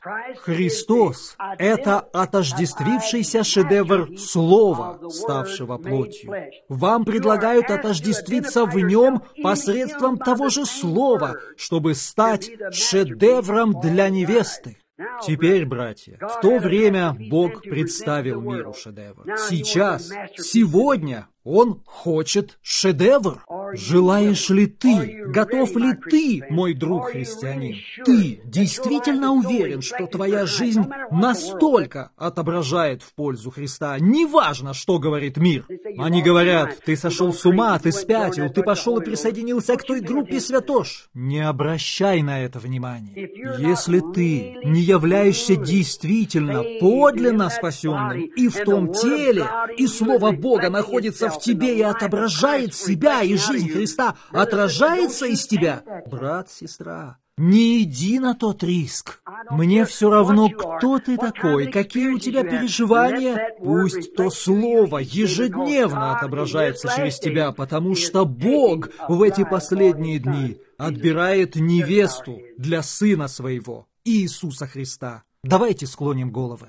Христос — это отождествившийся шедевр слова, ставшего плотью. Вам предлагают отождествиться в нем посредством того же слова, чтобы стать шедевром для невесты. Теперь, братья, в то время Бог представил миру шедевр. Сейчас, сегодня, Он хочет шедевр. Желаешь ли ты, готов ли ты, мой друг христианин? Ты действительно уверен, что твоя жизнь настолько отображает в пользу Христа? Неважно, что говорит мир. Они говорят: ты сошел с ума, ты спятил, ты пошел и присоединился к той группе святош. Не обращай на это внимания. Если ты не являешься действительно подлинно спасенным и в том теле, и Слово Бога находится в тебе и отображает себя, и жизнь Христа отражается из тебя, брат, сестра, не иди на тот риск. Мне все равно, кто ты такой, какие у тебя переживания. Пусть то слово ежедневно отображается через тебя, потому что Бог в эти последние дни отбирает невесту для Сына Своего, Иисуса Христа. Давайте склоним головы.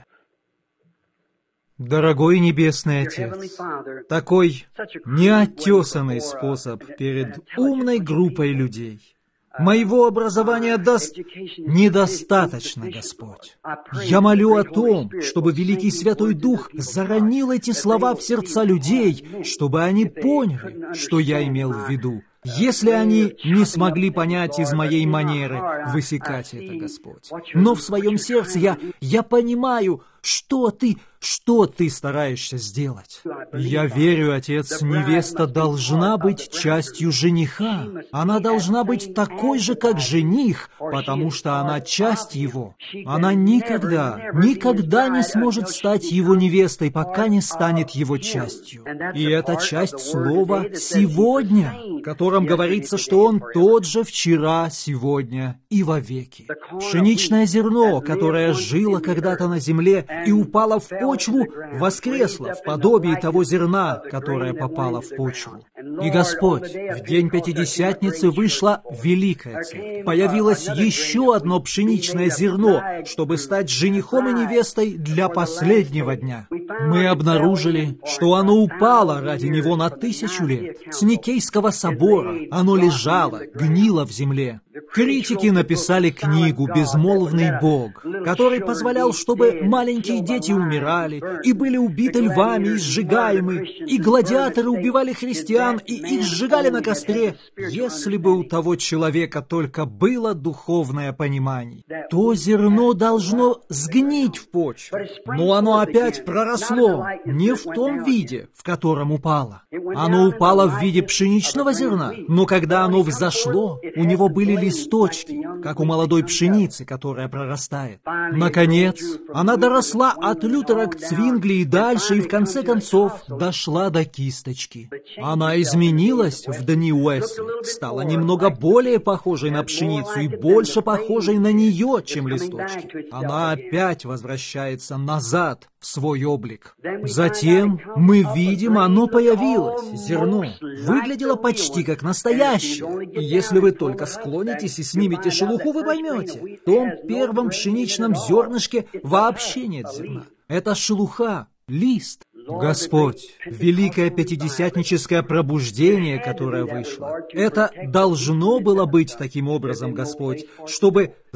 Дорогой Небесный Отец, такой неотесанный способ перед умной группой людей. Моего образования даст недостаточно, Господь. Я молю о том, чтобы Великий Святой Дух заронил эти слова в сердца людей, чтобы они поняли, что я имел в виду. Если они не смогли понять из моей манеры высекать это, Господь. Но в своем сердце я, я понимаю, что ты, что ты стараешься сделать. Я верю, Отец, невеста должна быть частью жениха. Она должна быть такой же, как жених, потому что она часть его. Она никогда, никогда не сможет стать его невестой, пока не станет его частью. И эта часть слова «сегодня», в котором говорится, что он тот же вчера, сегодня и вовеки. Пшеничное зерно, которое жило когда-то на земле и упало в почву, воскресло в подобии того зерна, которое попало в почву. И Господь, в день Пятидесятницы вышла великая церковь. Появилось еще одно пшеничное зерно, чтобы стать женихом и невестой для последнего дня. Мы обнаружили, что оно упало ради него на тысячу лет. С Никейского собора оно лежало, гнило в земле. Критики написали книгу «Безмолвный Бог», который позволял, чтобы маленькие дети умирали и были убиты львами и сжигаемы, и гладиаторы убивали христиан и их сжигали на костре. Если бы у того человека только было духовное понимание, то зерно должно сгнить в почве, но оно опять проросло не в том виде, в котором упало. Оно упало в виде пшеничного зерна, но когда оно взошло, у него были листочки, как у молодой пшеницы, которая прорастает. Наконец, она доросла от лютера к цвингли и дальше, и в конце концов дошла до кисточки. Она изменилась в дни Уэсли, стала немного более похожей на пшеницу и больше похожей на нее, чем листочки. Она опять возвращается назад в свой облик. Затем мы видим, оно появилось, зерно, выглядело почти как настоящее. И если вы только склонитесь и снимете шелуху, вы поймете, в том первом пшеничном зернышке вообще нет зерна. Это шелуха, лист. Господь, великое пятидесятническое пробуждение, которое вышло, это должно было быть таким образом, Господь, чтобы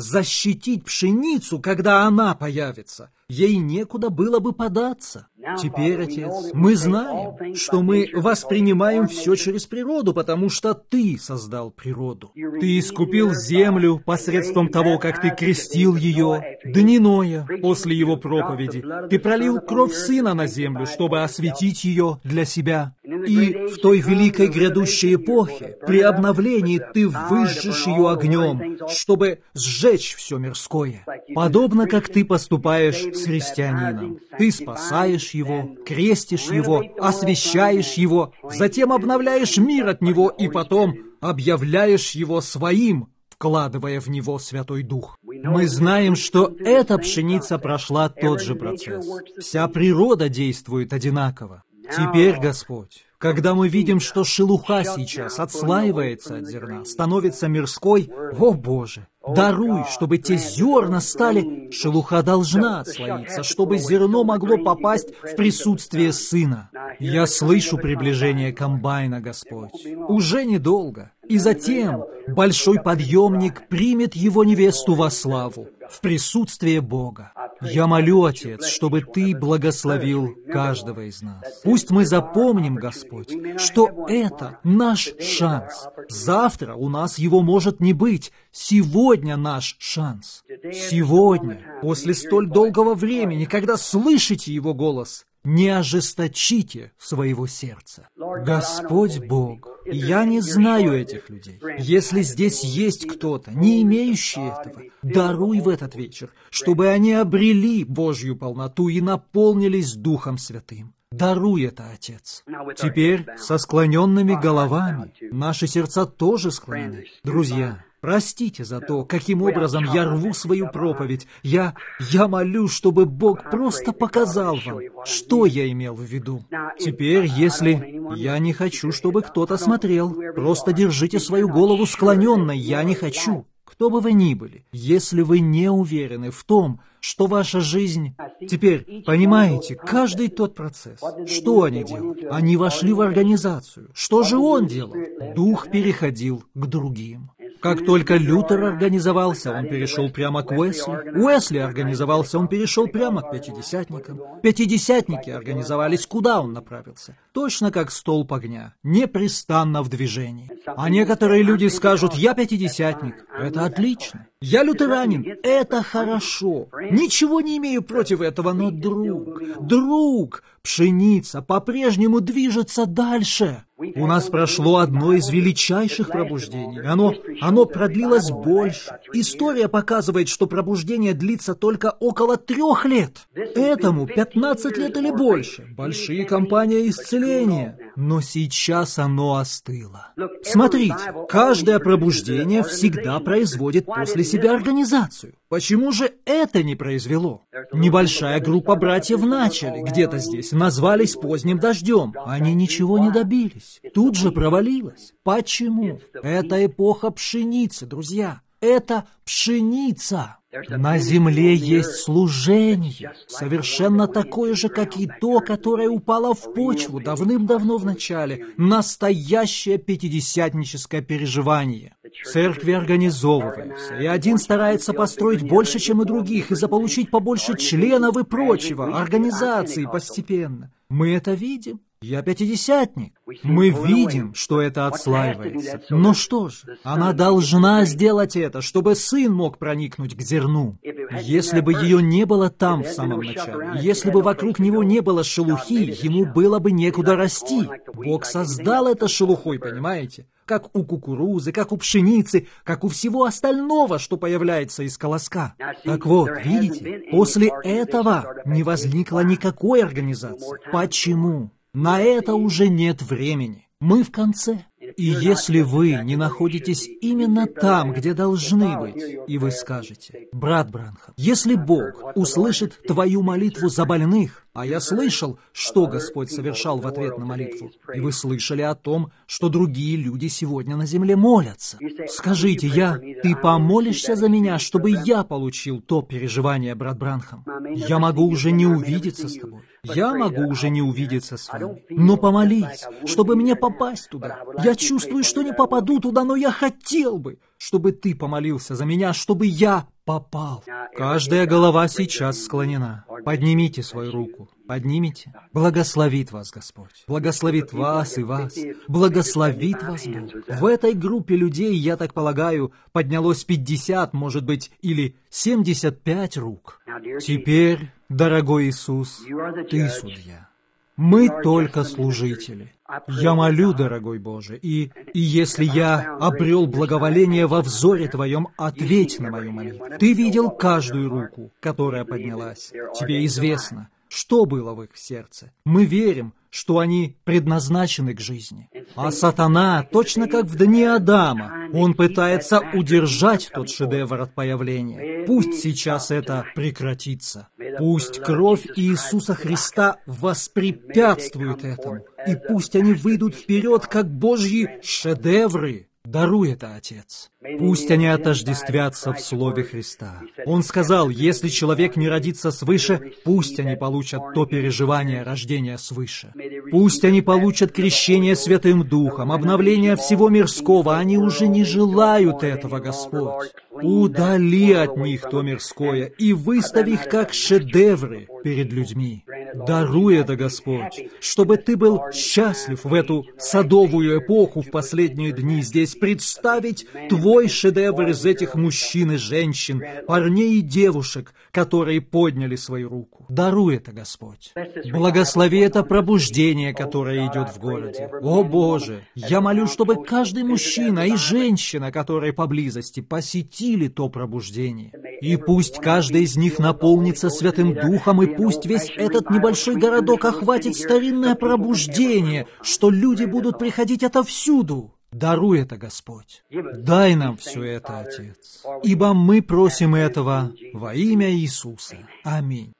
защитить пшеницу, когда она появится. Ей некуда было бы податься. Теперь, Отец, мы знаем, что мы воспринимаем все через природу, потому что Ты создал природу. Ты искупил землю посредством того, как Ты крестил ее, дни Ноя, после его проповеди. Ты пролил кровь Сына на землю, чтобы осветить ее для себя. И в той великой грядущей эпохе, при обновлении, Ты выжжешь ее огнем, чтобы сжечь все мирское. Подобно как Ты поступаешь с христианином. Ты спасаешь его, крестишь его, освящаешь его, затем обновляешь мир от него и потом объявляешь его своим, вкладывая в него Святой Дух. Мы знаем, что эта пшеница прошла тот же процесс. Вся природа действует одинаково. Теперь, Господь, когда мы видим, что шелуха сейчас отслаивается от зерна, становится мирской, о Боже, даруй, чтобы те зерна стали, шелуха должна отслоиться, чтобы зерно могло попасть в присутствие Сына. Я слышу приближение комбайна, Господь, уже недолго, и затем большой подъемник примет его невесту во славу, в присутствие Бога. Я молю, Отец, чтобы Ты благословил каждого из нас. Пусть мы запомним, Господь, что это наш шанс. Завтра у нас его может не быть. Сегодня наш шанс. Сегодня, после столь долгого времени, когда слышите Его голос, не ожесточите своего сердца. Господь Бог, я не знаю этих людей. Если здесь есть кто-то, не имеющий этого, даруй в этот вечер, чтобы они обрели Божью полноту и наполнились Духом Святым. Даруй это, Отец. Теперь со склоненными головами наши сердца тоже склонены. Друзья, простите за то, каким образом я рву свою проповедь. Я, я молю, чтобы Бог просто показал вам, что я имел в виду. Теперь, если я не хочу, чтобы кто-то смотрел, просто держите свою голову склоненной, я не хочу. Кто бы вы ни были, если вы не уверены в том, что ваша жизнь... Теперь, понимаете, каждый тот процесс, что они делали? Они вошли в организацию. Что же он делал? Дух переходил к другим. Как только Лютер организовался, он перешел прямо к Уэсли. Уэсли организовался, он перешел прямо к пятидесятникам. Пятидесятники организовались, куда он направился? Точно как столб огня, непрестанно в движении. А некоторые люди скажут: «Я пятидесятник». Это отлично. «Я лютеранин». Это хорошо. Ничего не имею против этого, но, друг, друг, пшеница по-прежнему движется дальше. У нас прошло одно из величайших пробуждений. Оно, оно продлилось больше. История показывает, что пробуждение длится только около трех лет. Этому пятнадцать лет или больше. Большие кампании исцеления. Но сейчас оно остыло. Смотрите, каждое пробуждение всегда производит после себя организацию. Почему же это не произвело? Небольшая группа братьев начали, где-то здесь, назвались поздним дождем. Они ничего не добились. Тут же провалилось. Почему? Это эпоха пшеницы, друзья. Это пшеница. На земле есть служение, совершенно такое же, как и то, которое упало в почву давным-давно в начале. Настоящее пятидесятническое переживание. Церкви организовываются, и один старается построить больше, чем и других, и заполучить побольше членов и прочего, организации постепенно. Мы это видим. Я пятидесятник. Мы видим, что это отслаивается. Но что же, она должна сделать это, чтобы сын мог проникнуть к зерну. Если бы ее не было там в самом начале, если бы вокруг него не было шелухи, ему было бы некуда расти. Бог создал это шелухой, понимаете? Как у кукурузы, как у пшеницы, как у всего остального, что появляется из колоска. Так вот, видите, после этого не возникло никакой организации. Почему? На это уже нет времени. Мы в конце. И если вы не находитесь именно там, где должны быть, и вы скажете: брат Бранхам, если Бог услышит твою молитву за больных, а я слышал, что Господь совершал в ответ на молитву, и вы слышали о том, что другие люди сегодня на земле молятся, скажите: я, ты помолишься за меня, чтобы я получил то переживание, брат Бранхам? Я могу уже не увидеться с тобой, я могу уже не увидеться с вами, но помолись, чтобы мне попасть туда. Я чувствую, что не попаду туда, но я хотел бы, чтобы ты помолился за меня, чтобы я попал. Каждая голова сейчас склонена. Поднимите свою руку. Поднимите. Благословит вас Господь. Благословит вас и вас. Благословит вас Бог. В этой группе людей, я так полагаю, поднялось пятьдесят, может быть, или семьдесят пять рук. Теперь, дорогой Иисус, Ты судья. Мы только служители. Я молю, дорогой Боже, и, и если я обрел благоволение во взоре Твоем, ответь на мою молитву. Ты видел каждую руку, которая поднялась. Тебе известно, что было в их сердце. Мы верим, что они предназначены к жизни. А сатана, точно как в дни Адама, он пытается удержать тот шедевр от появления. Пусть сейчас это прекратится. Пусть кровь Иисуса Христа воспрепятствует этому. И пусть они выйдут вперед, как Божьи шедевры. Даруй это, Отец. Пусть они отождествятся в Слове Христа. Он сказал, если человек не родится свыше, пусть они получат то переживание рождения свыше. Пусть они получат крещение Святым Духом, обновление всего мирского. Они уже не желают этого, Господь. Удали от них то мирское и выставь их как шедевры перед людьми. Даруй это, Господь, чтобы Ты был счастлив в эту садовую эпоху в последние дни здесь представить Твой шедевр из этих мужчин и женщин, парней и девушек, которые подняли свою руку. Даруй это, Господь. Благослови это пробуждение, которое идет в городе. О, Боже, я молю, чтобы каждый мужчина и женщина, которые поблизости, посетили то пробуждение. И пусть каждый из них наполнится Святым Духом, и пусть весь этот небольшой городок охватит старинное пробуждение, что люди будут приходить отовсюду. Даруй это, Господь. Дай нам все это, Отец. Ибо мы просим этого во имя Иисуса. Аминь.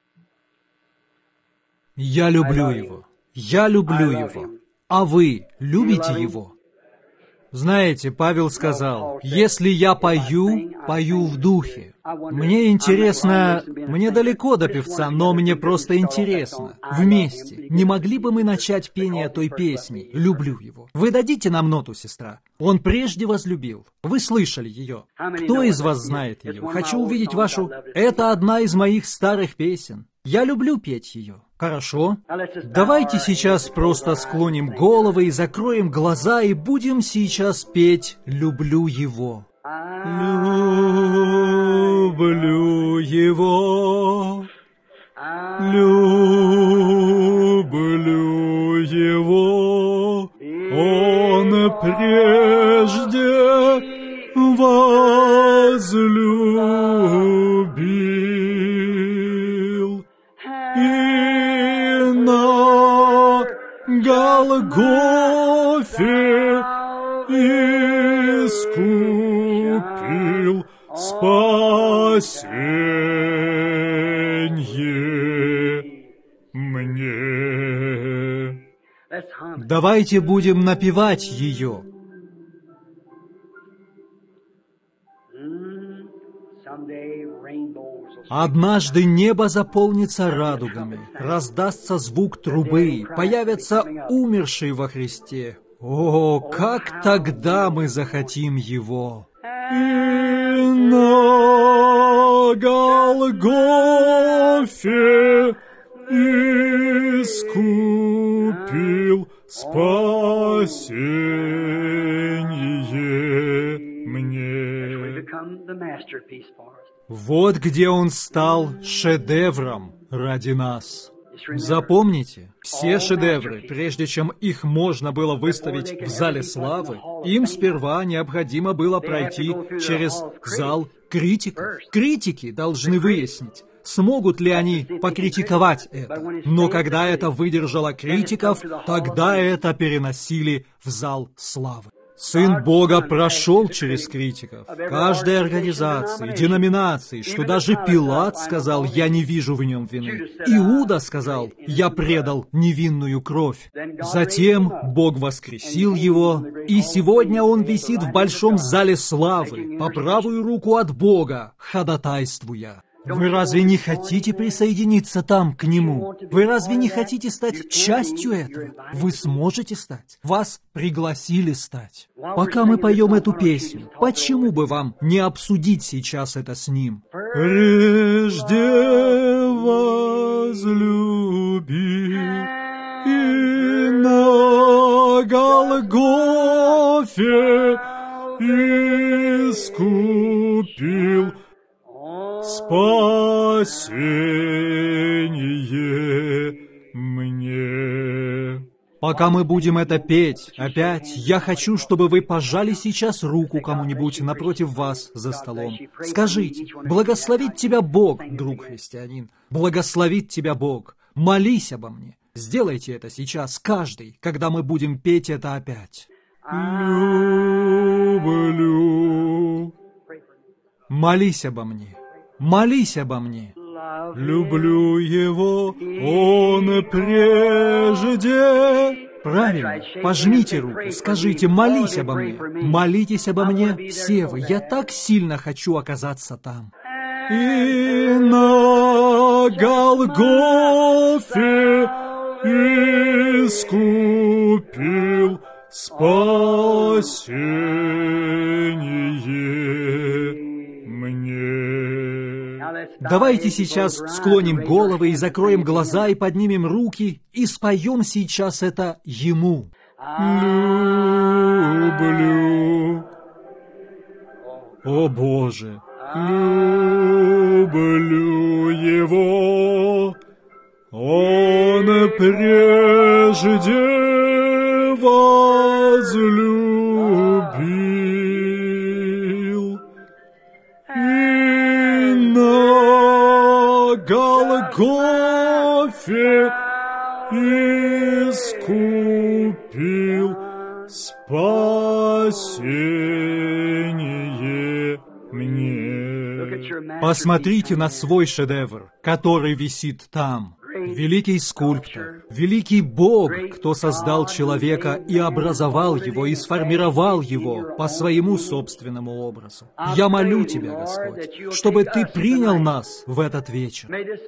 Я люблю Его. Я люблю Его. А вы любите Его? Знаете, Павел сказал, «Если я пою, пою в духе». Мне интересно, мне далеко до певца, но мне просто интересно. Вместе. Не могли бы мы начать пение той песни «Люблю его»? Вы дадите нам ноту, сестра? Он прежде возлюбил. Вы слышали ее. Кто из вас знает ее? Хочу увидеть вашу... Это одна из моих старых песен. Я люблю петь ее. Хорошо. Давайте сейчас просто склоним головы и закроем глаза, и будем сейчас петь «Люблю его». Люблю его, люблю его, он прежде возлюбил, и на Голгофе искупил спасенье мне. Давайте будем напевать ее. Однажды небо заполнится радугами, раздастся звук трубы, появятся умершие во Христе. О, как тогда мы захотим Его! И на Голгофе искупил спасенье мне. Вот где Он стал шедевром ради нас. Запомните, все шедевры, прежде чем их можно было выставить в зале славы, им сперва необходимо было пройти через зал критиков. Критики должны выяснить, смогут ли они покритиковать это. Но когда это выдержало критиков, тогда это переносили в зал славы. Сын Бога прошел через критиков, каждой организации, деноминации, что даже Пилат сказал, «Я не вижу в нем вины». Иуда сказал, «Я предал невинную кровь». Затем Бог воскресил его, и сегодня он висит в большом зале славы, по правую руку от Бога, ходатайствуя. Вы разве не хотите присоединиться там к Нему? Вы разве не хотите стать частью этого? Вы сможете стать. Вас пригласили стать. Пока мы поем эту песню, почему бы вам не обсудить сейчас это с Ним? Прежде возлюби и на Голгофе искупил спасение мне. Пока мы будем это петь, опять, я хочу, чтобы вы пожали сейчас руку кому-нибудь напротив вас за столом. Скажите: «Благословит тебя Бог, друг христианин, благословит тебя Бог, молись обо мне». Сделайте это сейчас, каждый, когда мы будем петь это опять. Люблю. Молись обо мне. Молись обо мне. Люблю его, он прежде. Правильно, пожмите руку, скажите: молись обо мне. Молитесь обо мне все вы, я так сильно хочу оказаться там. И на Голгофе искупил спасение мне. Давайте сейчас склоним головы и закроем глаза и поднимем руки и споем сейчас это Ему. Люблю, о Боже, люблю Его, Он прежде возлюбил и на Голгофе искупил спасение мне. Посмотрите на свой шедевр, который висит там. Великий скульптор, великий Бог, кто создал человека и образовал его, и сформировал его по своему собственному образу. Я молю Тебя, Господь, чтобы Ты принял нас в этот вечер.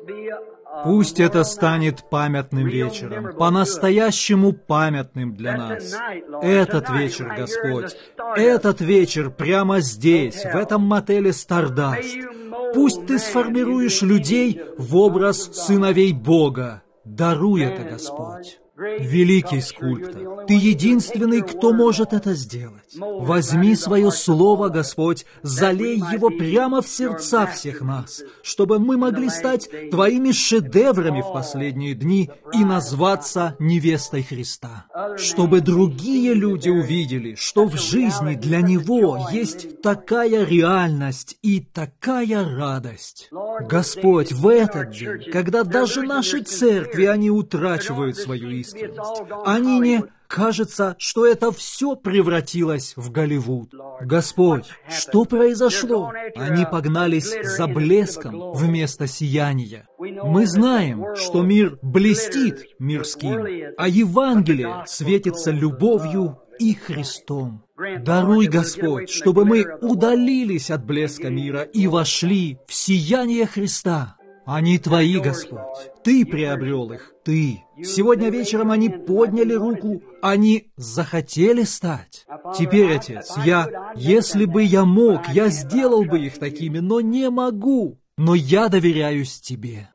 Пусть это станет памятным вечером, по-настоящему памятным для нас. Этот вечер, Господь, этот вечер прямо здесь, в этом мотеле Стардаст. Пусть Ты сформируешь людей в образ сыновей Бога. Даруй это, Господь. Великий скульптор, Ты единственный, кто может это сделать. Возьми свое слово, Господь, залей его прямо в сердца всех нас, чтобы мы могли стать Твоими шедеврами в последние дни и назваться невестой Христа. Чтобы другие люди увидели, что в жизни для Него есть такая реальность и такая радость. Господь, в этот день, когда даже наши церкви, они утрачивают свою истину, они не... Кажется, что это все превратилось в Голливуд. Господь, что произошло? Они погнались за блеском вместо сияния. Мы знаем, что мир блестит мирским, а Евангелие светится любовью и Христом. Даруй, Господь, чтобы мы удалились от блеска мира и вошли в сияние Христа. Они Твои, Господь. Ты приобрел их, Ты. Сегодня вечером они подняли руку, они захотели стать. Теперь, Отец, я, если бы я мог, я сделал бы их такими, но не могу. Но я доверяюсь Тебе.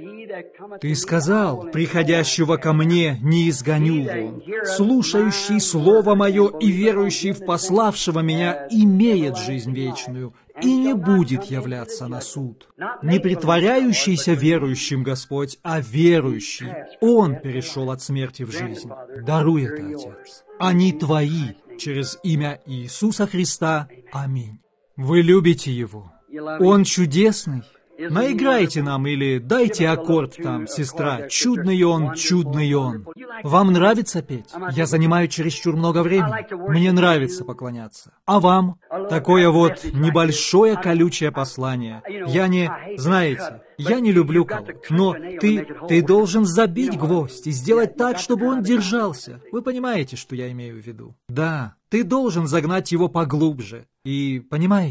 Ты сказал: приходящего ко мне не изгоню вон. Слушающий Слово Мое и верующий в пославшего Меня имеет жизнь вечную и не будет являться на суд. Не притворяющийся верующим, Господь, а верующий. Он перешел от смерти в жизнь. Даруй это, Отец. Они Твои через имя Иисуса Христа. Аминь. Вы любите Его. Он чудесный. Наиграйте нам или дайте аккорд там, сестра. Чудный он, чудный он. Вам нравится петь? Я занимаю чересчур много времени. Мне нравится поклоняться. А вам? Такое вот небольшое колючее послание. Я не... Знаете, я не люблю колоть, но ты, ты должен забить гвоздь и сделать так, чтобы он держался. Вы понимаете, что я имею в виду? Да, ты должен загнать его поглубже. И, понимаете,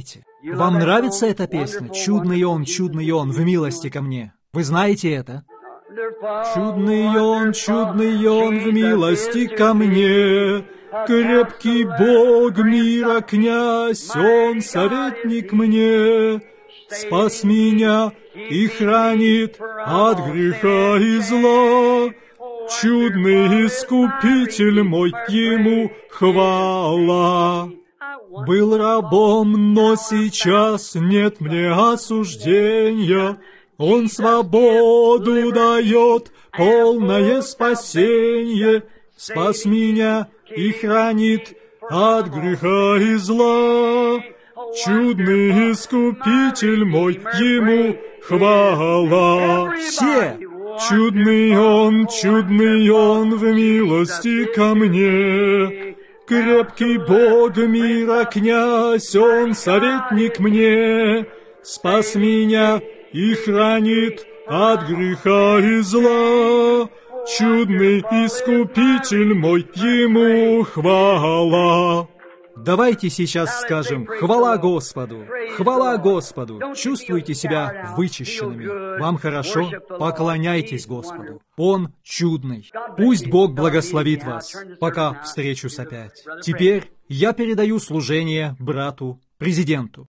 Вам нравится эта песня? «Чудный он, чудный он, в милости ко мне». Вы знаете это? Чудный он, чудный он, в милости ко мне, крепкий Бог мира князь, он советник мне. Спас меня и хранит от греха и зла. Чудный искупитель мой, ему хвала. Был рабом, но сейчас нет мне осуждения. Он свободу дает, полное спасение. Спас меня и хранит от греха и зла. Чудный искупитель мой, ему хвала. Все! Чудный он, чудный он, в милости ко мне. Крепкий Бог мира князь, он советник мне. Спас меня и хранит от греха и зла. Чудный искупитель мой, ему хвала. Давайте сейчас скажем «Хвала Господу! Хвала Господу!» Чувствуйте себя вычищенными. Вам хорошо? Поклоняйтесь Господу. Он чудный. Пусть Бог благословит вас. Пока встречусь опять. Теперь я передаю служение брату президенту.